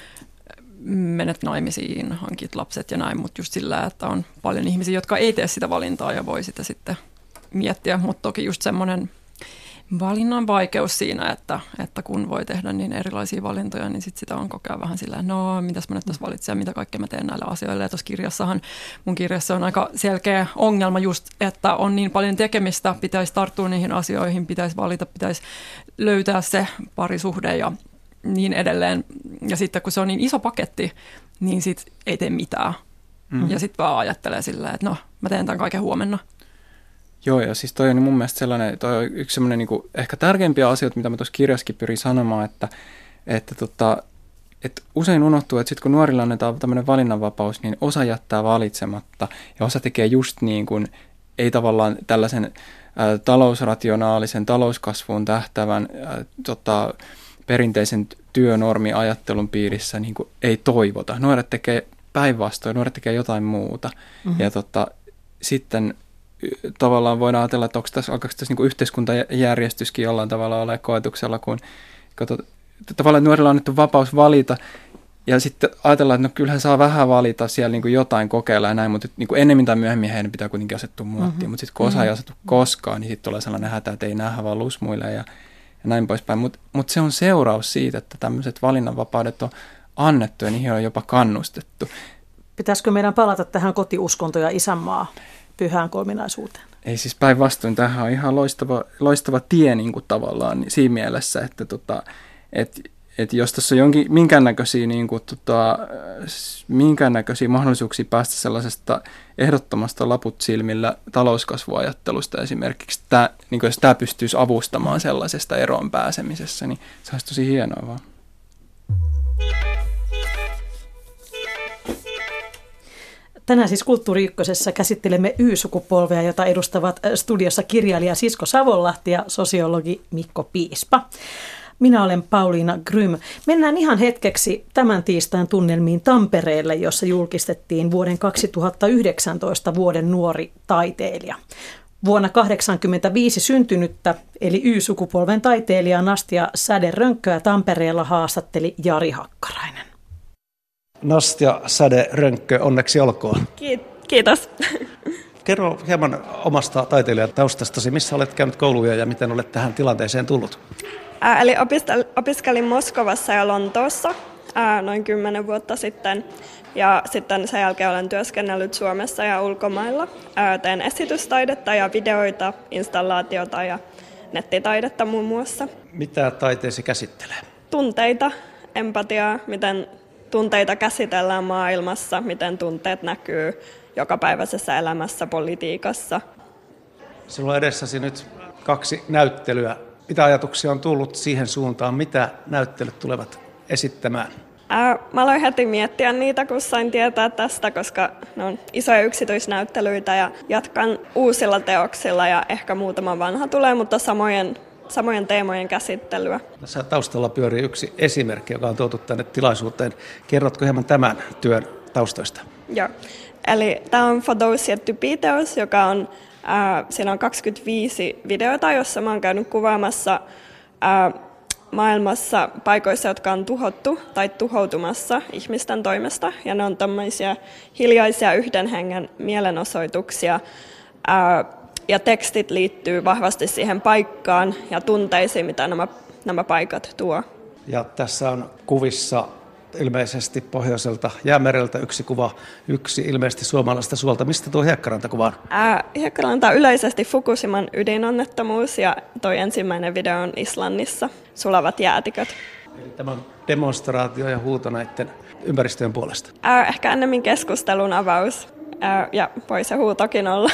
menet naimisiin, hankit lapset ja näin, mutta just sillä, että on paljon ihmisiä, jotka ei tee sitä valintaa ja voi sitä sitten miettiä, mutta toki just semmoinen valinnan vaikeus siinä, että, että kun voi tehdä niin erilaisia valintoja, niin sit sitä on koko ajan vähän sillä, no mitäs mä nyt tässä valitsen ja mitä kaikkea mä teen näillä asioilla. Ja tuossa kirjassahan, mun kirjassa on aika selkeä ongelma just, että on niin paljon tekemistä, pitäisi tarttua niihin asioihin, pitäisi valita, pitäisi löytää se parisuhde ja niin edelleen. Ja sitten kun se on niin iso paketti, niin sit ei tee mitään. Mm. Ja sitten vaan ajattelee sillä, että no mä teen tämän kaiken huomenna. Joo, ja siis toi on mun mielestä sellainen, toi on yksi semmoinen niin kuin ehkä tärkeimpiä asioita, mitä mä tuossa kirjassakin pyrin sanomaan, että, että, tota, että usein unohtuu, että sitten kun nuorilla annetaan tämmöinen valinnanvapaus, niin osa jättää valitsematta ja osa tekee just niin kuin, ei tavallaan tällaisen ä, talousrationaalisen, talouskasvuun tähtävän ä, tota, perinteisen työnormiajattelun piirissä niin kuin ei toivota. Nuoret tekee päinvastoin, nuoret tekee jotain muuta mm-hmm. ja tota, sitten tavallaan voidaan ajatella, että onko tässä, alkaako tässä niin kuin yhteiskuntajärjestyskin jollain tavalla ole koetuksella, kun kato, tavallaan nuorilla on annettu vapaus valita, ja sitten ajatellaan, että no kyllähän saa vähän valita siellä niin kuin jotain kokeilla ja näin, mutta niin kuin ennemmin tai myöhemmin heidän pitää kuitenkin asettua muottiin, mm-hmm. mutta sitten kun osa ei asettu koskaan, niin sitten tulee sellainen hätä, että ei nähdä vaan lusmuille ja, ja näin poispäin, mutta mut se on seuraus siitä, että tämmöiset valinnanvapaudet on annettu ja niihin on jopa kannustettu. Pitäisikö meidän palata tähän kotiuskonto ja isänmaa pyhään kolminaisuuteen? Ei siis päinvastoin, tämähän on ihan loistava, loistava tie niin kuin tavallaan siinä mielessä, että tota, et, et jos tässä on jonkin, minkäännäköisiä, niin kuin, tota, minkäännäköisiä mahdollisuuksia päästä sellaisesta ehdottomasta laput silmillä talouskasvuajattelusta esimerkiksi, tää, niin kuin jos tämä pystyisi avustamaan sellaisesta eroon pääsemisessä, niin se olisi tosi hienoa vaan. Tänään siis Kulttuuri Ykkösessä käsittelemme Y-sukupolvea, jota edustavat studiossa kirjailija Sisko Savonlahti ja sosiologi Mikko Piispa. Minä olen Pauliina Grym. Mennään ihan hetkeksi tämän tiistain tunnelmiin Tampereelle, jossa julkistettiin vuoden kaksituhattayhdeksäntoista vuoden nuori taiteilija. Vuonna tuhatyhdeksänsataakahdeksankymmentäviisi syntynyttä, eli Y-sukupolven taiteilija Nastia Säde-Rönkköä Tampereella haastatteli Jari Hakkarainen. Nastia Säde-Rönkkö, onneksi olkoon. Kiitos. Kerro hieman omasta taiteilijataustastasi, missä olet käynyt kouluja ja miten olet tähän tilanteeseen tullut? Ää, eli opistel, opiskelin Moskovassa ja Lontoossa ää, noin kymmenen vuotta sitten. Ja sitten sen jälkeen olen työskennellyt Suomessa ja ulkomailla. Ää, teen esitystaidetta ja videoita, installaatiota ja nettitaidetta muun muassa. Mitä taiteesi käsittelee? Tunteita, empatiaa, miten tunteita käsitellään maailmassa, miten tunteet näkyy jokapäiväisessä elämässä, politiikassa. Sinulla on edessäsi nyt kaksi näyttelyä. Mitä ajatuksia on tullut siihen suuntaan? Mitä näyttelyt tulevat esittämään? Ää, mä aloin heti miettiä niitä, kun sain tietää tästä, koska ne on isoja yksityisnäyttelyitä ja jatkan uusilla teoksilla ja ehkä muutama vanha tulee, mutta samojen, samojen teemojen käsittelyä. Tässä taustalla pyörii yksi esimerkki, joka on tuotu tänne tilaisuuteen. Kerrotko hieman tämän työn taustoista? Joo, eli tämä on For Those Yet to Be-teos, joka on, ää, siinä on kaksikymmentäviisi videota, jossa mä oon käynyt kuvaamassa ää, maailmassa paikoissa, jotka on tuhottu tai tuhoutumassa ihmisten toimesta. Ja ne on tämmöisiä hiljaisia yhden hengen mielenosoituksia. Ää, ja tekstit liittyy vahvasti siihen paikkaan ja tunteisiin, mitä nämä, nämä paikat tuo. Ja tässä on kuvissa ilmeisesti pohjoiselta Jäämereltä yksi kuva, yksi ilmeisesti suomalaista suolta. Mistä tuo Hiekkaranta-kuva on? Ää, Hiekkaranta on yleisesti Fukushiman ydinonnettomuus ja toi ensimmäinen video on Islannissa, sulavat jäätiköt. Eli tämä on demonstraatio ja huuto näiden ympäristöjen puolesta. Ää, ehkä ennemmin keskustelun avaus ää, ja voi se huutokin olla.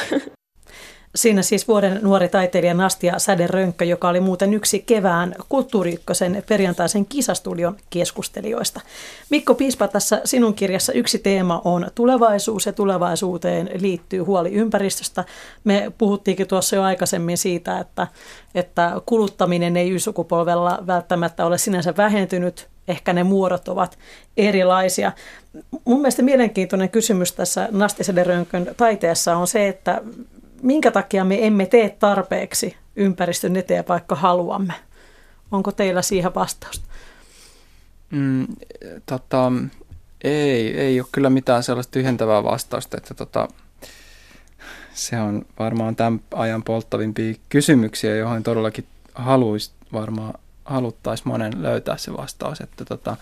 Siinä siis vuoden nuori taiteilija Nastia Säde-Rönkkö, joka oli muuten yksi kevään Kulttuuri Ykkösen perjantaisen kisastudion keskustelijoista. Mikko Piispa, tässä sinun kirjassa yksi teema on tulevaisuus ja tulevaisuuteen liittyy huoli ympäristöstä. Me puhuttiinkin tuossa jo aikaisemmin siitä, että, että kuluttaminen ei Y-sukupolvella välttämättä ole sinänsä vähentynyt. Ehkä ne muodot ovat erilaisia. Mun mielestä mielenkiintoinen kysymys tässä Nastia Säde-Rönkkön taiteessa on se, että minkä takia me emme tee tarpeeksi ympäristön eteen, vaikka haluamme? Onko teillä siihen vastausta? Mm, tota, ei, ei ole kyllä mitään sellaista tyhjentävää vastausta, että tota, se on varmaan tämän ajan polttavimpia kysymyksiä, johon todellakin haluaisi varmaan haluttaisiin monen löytää se vastaus. Että tota,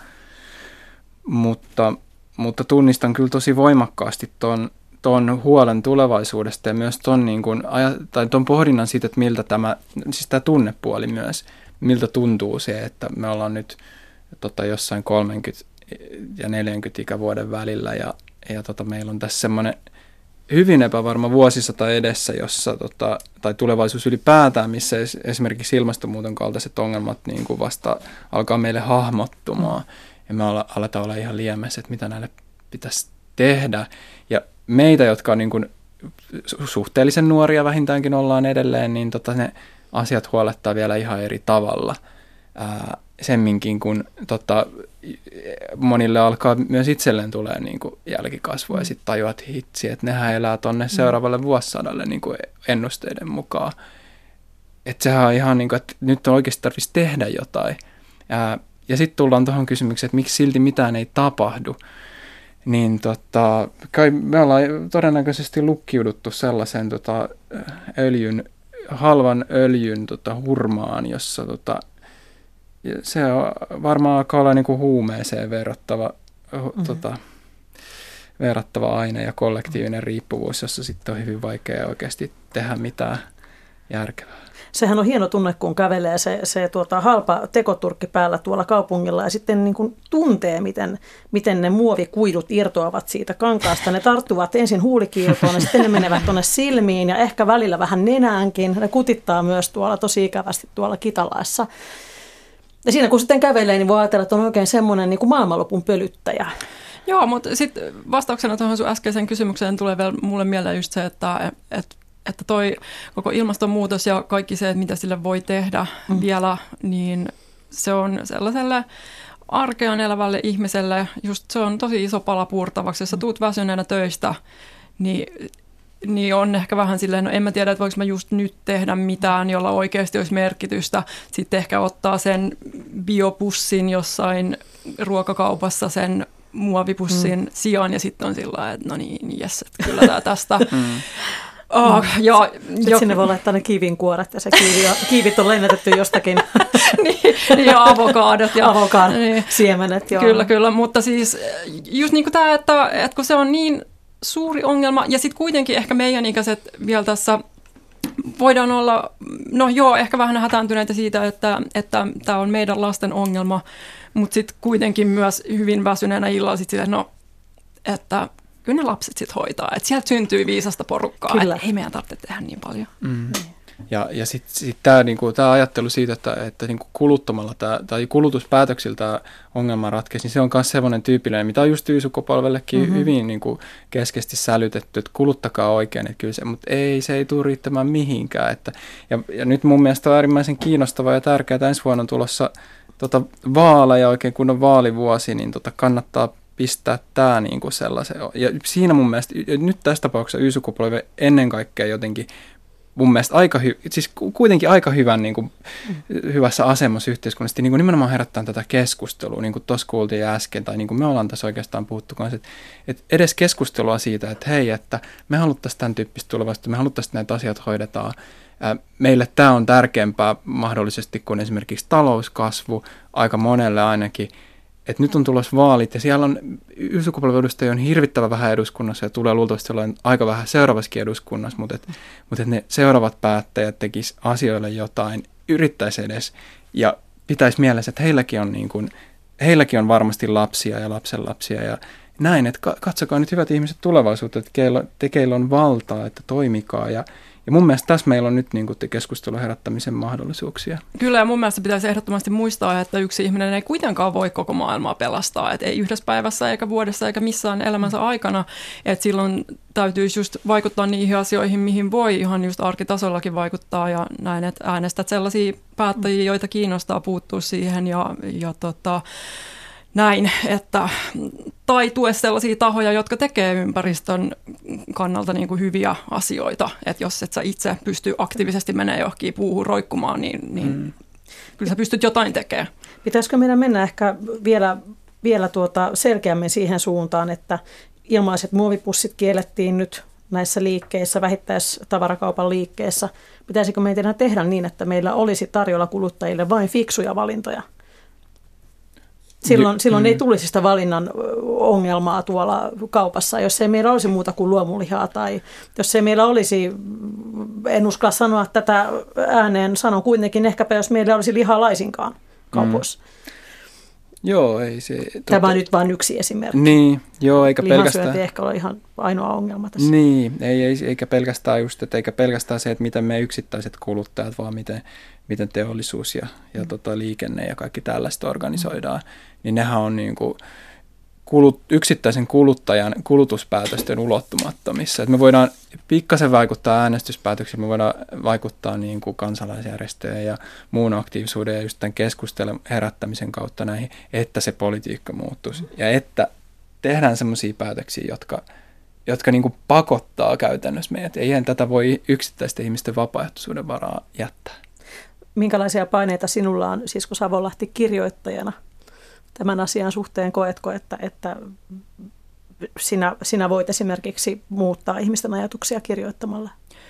mutta, mutta tunnistan kyllä tosi voimakkaasti tuon tuon huolen tulevaisuudesta ja myös tuon niin kuin, tai tuon pohdinnan siitä, että miltä tämä, siis tämä tunnepuoli myös, miltä tuntuu se, että me ollaan nyt tota, jossain kolmekymmentä ja neljäkymmentä ikävuoden välillä ja, ja tota, meillä on tässä semmoinen hyvin epävarma vuosisata edessä, jossa, tota, tai tulevaisuus ylipäätään, missä esimerkiksi ilmastonmuuton kaltaiset ongelmat niin kuin vasta alkaa meille hahmottumaan ja me aletaan olla ihan liemessä, että mitä näille pitäisi tehdä ja meitä, jotka on niin kuin suhteellisen nuoria vähintäänkin ollaan edelleen, niin tota ne asiat huolettaa vielä ihan eri tavalla. Ää, semminkin, kun tota, monille alkaa myös itselleen tulee niin kuin jälkikasvua ja sitten tajuat, että hitsi, että nehän elää tuonne seuraavalle vuosisadalle niin kuin ennusteiden mukaan. Että sehän on ihan niin kuin, että nyt on oikeasti tarvitsisi tehdä jotain. Ää, ja sitten tullaan tuohon kysymykseen, että miksi silti mitään ei tapahdu. Niin tota, kai me ollaan todennäköisesti lukkiuduttu sellaisen tota, öljyn, halvan öljyn tota, hurmaan, jossa tota, se on varmaan alkaa olla niin kuin huumeeseen verrattava, mm-hmm. tota, verrattava aine ja kollektiivinen riippuvuus, jossa sitten on hyvin vaikea oikeasti tehdä mitään järkevää. Sehän on hieno tunne, kun kävelee se, se tuota, halpa tekoturkki päällä tuolla kaupungilla ja sitten niin kuin tuntee, miten, miten ne muovikuidut irtoavat siitä kankaasta. Ne tarttuvat ensin huulikiiltoon ja sitten ne menevät tuonne silmiin ja ehkä välillä vähän nenäänkin. Ne kutittaa myös tuolla tosi ikävästi tuolla Kitalaessa. Ja siinä kun sitten kävelee, niin voi ajatella, että on oikein semmoinen niin kuin maailmanlopun pölyttäjä. Joo, mutta sitten vastauksena tuohon sun äskeiseen kysymykseen tulee vielä mulle mieleen just se, että, että että toi koko ilmastonmuutos ja kaikki se, että mitä sille voi tehdä mm. vielä, niin se on sellaiselle arkean elävälle ihmiselle, just se on tosi iso pala puurtavaksi. Jos sä tuut väsyneenä töistä, niin, niin on ehkä vähän silleen, no en mä tiedä, että voiko mä just nyt tehdä mitään, jolla oikeasti olisi merkitystä. Sitten ehkä ottaa sen biopussin jossain ruokakaupassa, sen muovipussin mm. sijaan ja sitten on sillä lailla, että no niin, jes, että kyllä tämä tästä. mm. Oh, ja, jo. Sinne voi laittaa ne kiivinkuoret ja se kiivi on, kiivit on lennätetty jostakin. niin, ja avokaadot. Ja avokaadot, niin. Siemenet. Joo. Kyllä, kyllä, mutta siis just niin kuin tämä, että, että kun se on niin suuri ongelma, ja sitten kuitenkin ehkä meidän ikäiset vielä tässä voidaan olla, no joo, ehkä vähän hätääntyneitä siitä, että että tämä on meidän lasten ongelma, mutta sitten kuitenkin myös hyvin väsyneenä illalla sitten sitä, no, että kyllä ne lapset sitten hoitaa, että sieltä syntyy viisasta porukkaa, että ei meidän tarvitse tehdä niin paljon. Mm. Ja, ja sitten sit tämä niinku, ajattelu siitä, että, että niinku kuluttamalla tää, tai kulutuspäätöksillä tämä ongelma ratkeisi, niin se on myös sellainen tyypillinen, mitä on just Y-sukupolvellekin mm-hmm. hyvin niinku keskeisesti sälytetty, että kuluttakaa oikein, että kyllä se, mutta ei, se ei tule riittämään mihinkään. Että, ja, ja nyt mun mielestä on äärimmäisen kiinnostavaa ja tärkeää, että ensi vuonna on tulossa tota, vaaleja oikein kunnon vaalivuosi, niin tota, kannattaa pistää tämä niinku sellaisen. Ja siinä mun mielestä, nyt tässä tapauksessa Y-sukupolvi ennen kaikkea jotenkin mun mielestä aika hy- siis kuitenkin aika hyvän, niin kuin, mm. hyvässä asemassa yhteiskunnassa, niin kuin nimenomaan herättää tätä keskustelua, niin kuin tuossa kuultiin äsken, tai niin kuin me ollaan tässä oikeastaan puhuttu kanssa, että, että edes keskustelua siitä, että hei, että me haluttaisiin tämän tyyppistä tulevaisuutta, me haluttaisiin, että näitä asiat hoidetaan. Meille tämä on tärkeämpää mahdollisesti kuin esimerkiksi talouskasvu, aika monelle ainakin. Että nyt on tulossa vaalit ja siellä on Y-sukupolvi-edustajia on hirvittävän vähän eduskunnassa ja tulee luultavasti olla aika vähän seuraavassakin eduskunnassa, mutta, et, mutta et ne seuraavat päättäjät tekis asioille jotain, yrittäisi edes ja pitäisi mielessä, että heilläkin on, niin kuin, heilläkin on varmasti lapsia ja lapsenlapsia ja näin, että katsokaa nyt hyvät ihmiset tulevaisuutta, että keillä, te keillä on valtaa, että toimikaa ja Ja mun mielestä tässä meillä on nyt niin kuin keskustelun herättämisen mahdollisuuksia. Kyllä, ja mun mielestä pitäisi ehdottomasti muistaa, että yksi ihminen ei kuitenkaan voi koko maailmaa pelastaa. Et ei yhdessä päivässä, eikä vuodessa, eikä missään elämänsä aikana. Et silloin täytyisi just vaikuttaa niihin asioihin, mihin voi ihan just arkitasollakin vaikuttaa. Ja näin, että äänestät sellaisia päättäjiä, joita kiinnostaa puuttua siihen ja, ja tota... Näin, että, tai tue sellaisia tahoja, jotka tekee ympäristön kannalta niin kuin hyviä asioita. Että jos et sä itse pysty aktiivisesti menemään johonkin puuhun roikkumaan, niin, niin mm. kyllä sä pystyt jotain tekemään. Pitäisikö meidän mennä ehkä vielä, vielä tuota selkeämmin siihen suuntaan, että ilmaiset muovipussit kiellettiin nyt näissä liikkeissä, vähittäistavarakaupan liikkeissä. Pitäisikö meidän tehdä niin, että meillä olisi tarjolla kuluttajille vain fiksuja valintoja? Silloin, silloin mm. ei tulisi sitä valinnan ongelmaa tuolla kaupassa, jos ei meillä olisi muuta kuin luomulihaa tai jos ei meillä olisi, en uskalla sanoa tätä ääneen, sanon kuitenkin ehkäpä, jos meillä olisi lihaa laisinkaan kaupoissa. Mm. Joo, ei se... Tämä tota, on nyt vain yksi esimerkki. Niin, joo, eikä pelkästään... Lihansyönti ehkä ole ihan ainoa ongelma tässä. Niin, ei, ei, eikä pelkästään just, että eikä pelkästään se, että miten me yksittäiset kuluttajat, vaan miten, miten teollisuus ja, ja mm. tota, liikenne ja kaikki tällaista organisoidaan. Mm. Niin nehän on niin kuin kulut, yksittäisen kuluttajan kulutuspäätösten ulottumattomissa. Et me voidaan pikkasen vaikuttaa äänestyspäätöksiin, me voidaan vaikuttaa niin kuin kansalaisjärjestöjen ja muun aktiivisuuden ja just tämän keskustelun herättämisen kautta näihin, että se politiikka muuttuisi. Ja että tehdään sellaisia päätöksiä, jotka, jotka niin kuin pakottaa käytännössä meidät. Eihän tätä voi yksittäisten ihmisten vapaaehtoisuuden varaa jättää. Minkälaisia paineita sinulla on, Sisko Savonlahti, kirjoittajana tämän asian suhteen? Koetko, että, että sinä, sinä voit esimerkiksi muuttaa ihmisten ajatuksia kirjoittamalla?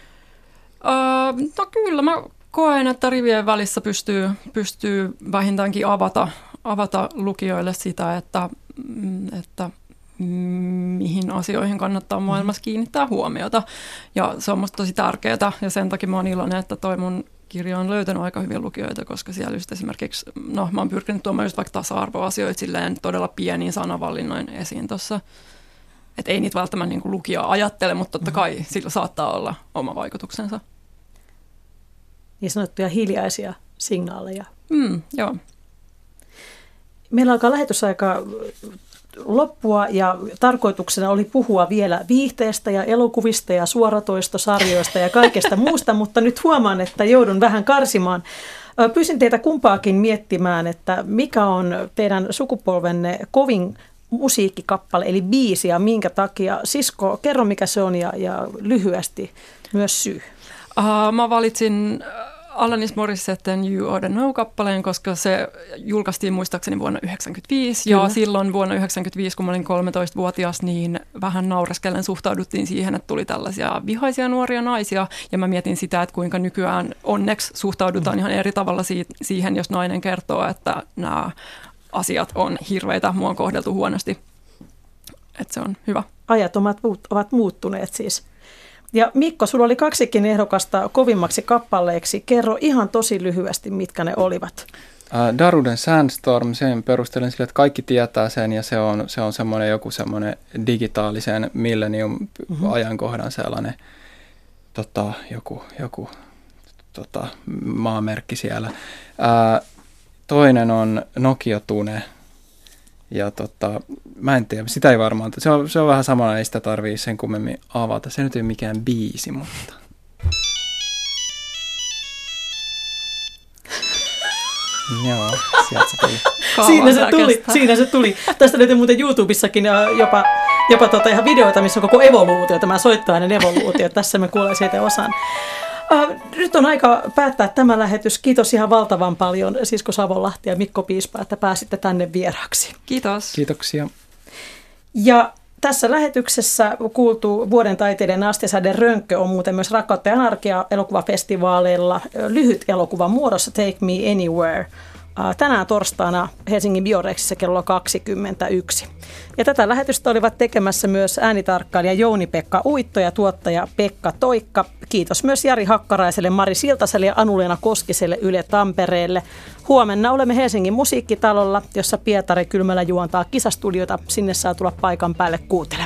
Uh, no kyllä, mä koen, että rivien välissä pystyy, pystyy vähintäänkin avata, avata lukijoille sitä, että, että mihin asioihin kannattaa maailmassa kiinnittää huomiota. Ja se on musta tosi tärkeää ja sen takia mä oon iloinen, että toi mun kirja on löytänyt aika hyvin lukijoita, koska siellä just esimerkiksi, no mä oon pyrkinyt tuomaan just vaikka tasa-arvoasioita silleen todella pieniin sanavalinnoin esiin tuossa. Että ei niitä välttämättä niin kuin lukija ajattele, mutta totta kai sillä saattaa olla oma vaikutuksensa. Niin sanottuja hiljaisia signaaleja. Mm, joo. Meillä alkaa lähetysaika loppua ja tarkoituksena oli puhua vielä viihteestä ja elokuvista ja suoratoistosarjoista ja kaikesta muusta, mutta nyt huomaan, että joudun vähän karsimaan. Pyysin teitä kumpaakin miettimään, että mikä on teidän sukupolvenne kovin musiikkikappale, eli biisi ja minkä takia. Sisko, kerro mikä se on ja, ja lyhyesti myös syy. Uh, mä valitsin Alanis Morissetten You Oughta Know-kappaleen, koska se julkaistiin muistaakseni vuonna yhdeksänkymmentäviisi. Kyllä. Ja silloin vuonna yhdeksänkymmentäviisi, kun mä olin kolmetoistavuotias, niin vähän naureskellen suhtauduttiin siihen, että tuli tällaisia vihaisia nuoria naisia. Ja mä mietin sitä, että kuinka nykyään onneksi suhtaudutaan ihan eri tavalla siihen, jos nainen kertoo, että nämä asiat on hirveitä, mua on kohdeltu huonosti. Että se on hyvä. Ajat ovat muuttuneet siis. Ja Mikko, sulla oli kaksikin ehdokasta kovimmaksi kappaleeksi. Kerro ihan tosi lyhyesti, mitkä ne olivat. Uh, Daruden Sandstorm, sen perustelen sille, että kaikki tietää sen ja se on, se on semmoinen joku semmoinen digitaalisen millennium-ajankohdan sellainen tota, joku, joku tota, maamerkki siellä. Uh, toinen on Nokia Tune. Ja tota, mä en tiedä, sitä ei varmaan, se on, se on vähän samana, ei sitä tarvii sen kummemmin avata. Se nyt ei ole mikään biisi, mutta... Joo, sieltä se tuli. Siinä se tuli, siinä se tuli. Tästä löytyy muuten YouTubessakin jopa, jopa tota ihan videoita, missä on koko evoluutio, tämä soittoäänen evoluutio. Tässä me kuulee siitä osan. Uh, nyt on aika päättää tämä lähetys. Kiitos ihan valtavan paljon Sisko Savonlahti ja Mikko Piispa, että pääsitte tänne vieraaksi. Kiitos. Kiitoksia. Ja tässä lähetyksessä kuultu vuoden taiteilijan Astiasäden Rönkkö on muuten myös Rakkautta ja anarkia -elokuvafestivaaleilla lyhyt elokuvan muodossa Take Me Anywhere. Tänään torstaina Helsingin Biorexissa kello kaksikymmentäyksi. Ja tätä lähetystä olivat tekemässä myös äänitarkkailija Jouni-Pekka Uitto ja tuottaja Pekka Toikka. Kiitos myös Jari Hakkaraiselle, Mari Siltaselle ja Anu-Leena Koskiselle Yle Tampereelle. Huomenna olemme Helsingin musiikkitalolla, jossa Pietari Kylmälä juontaa kisastudiota. Sinne saa tulla paikan päälle kuuntelemaan.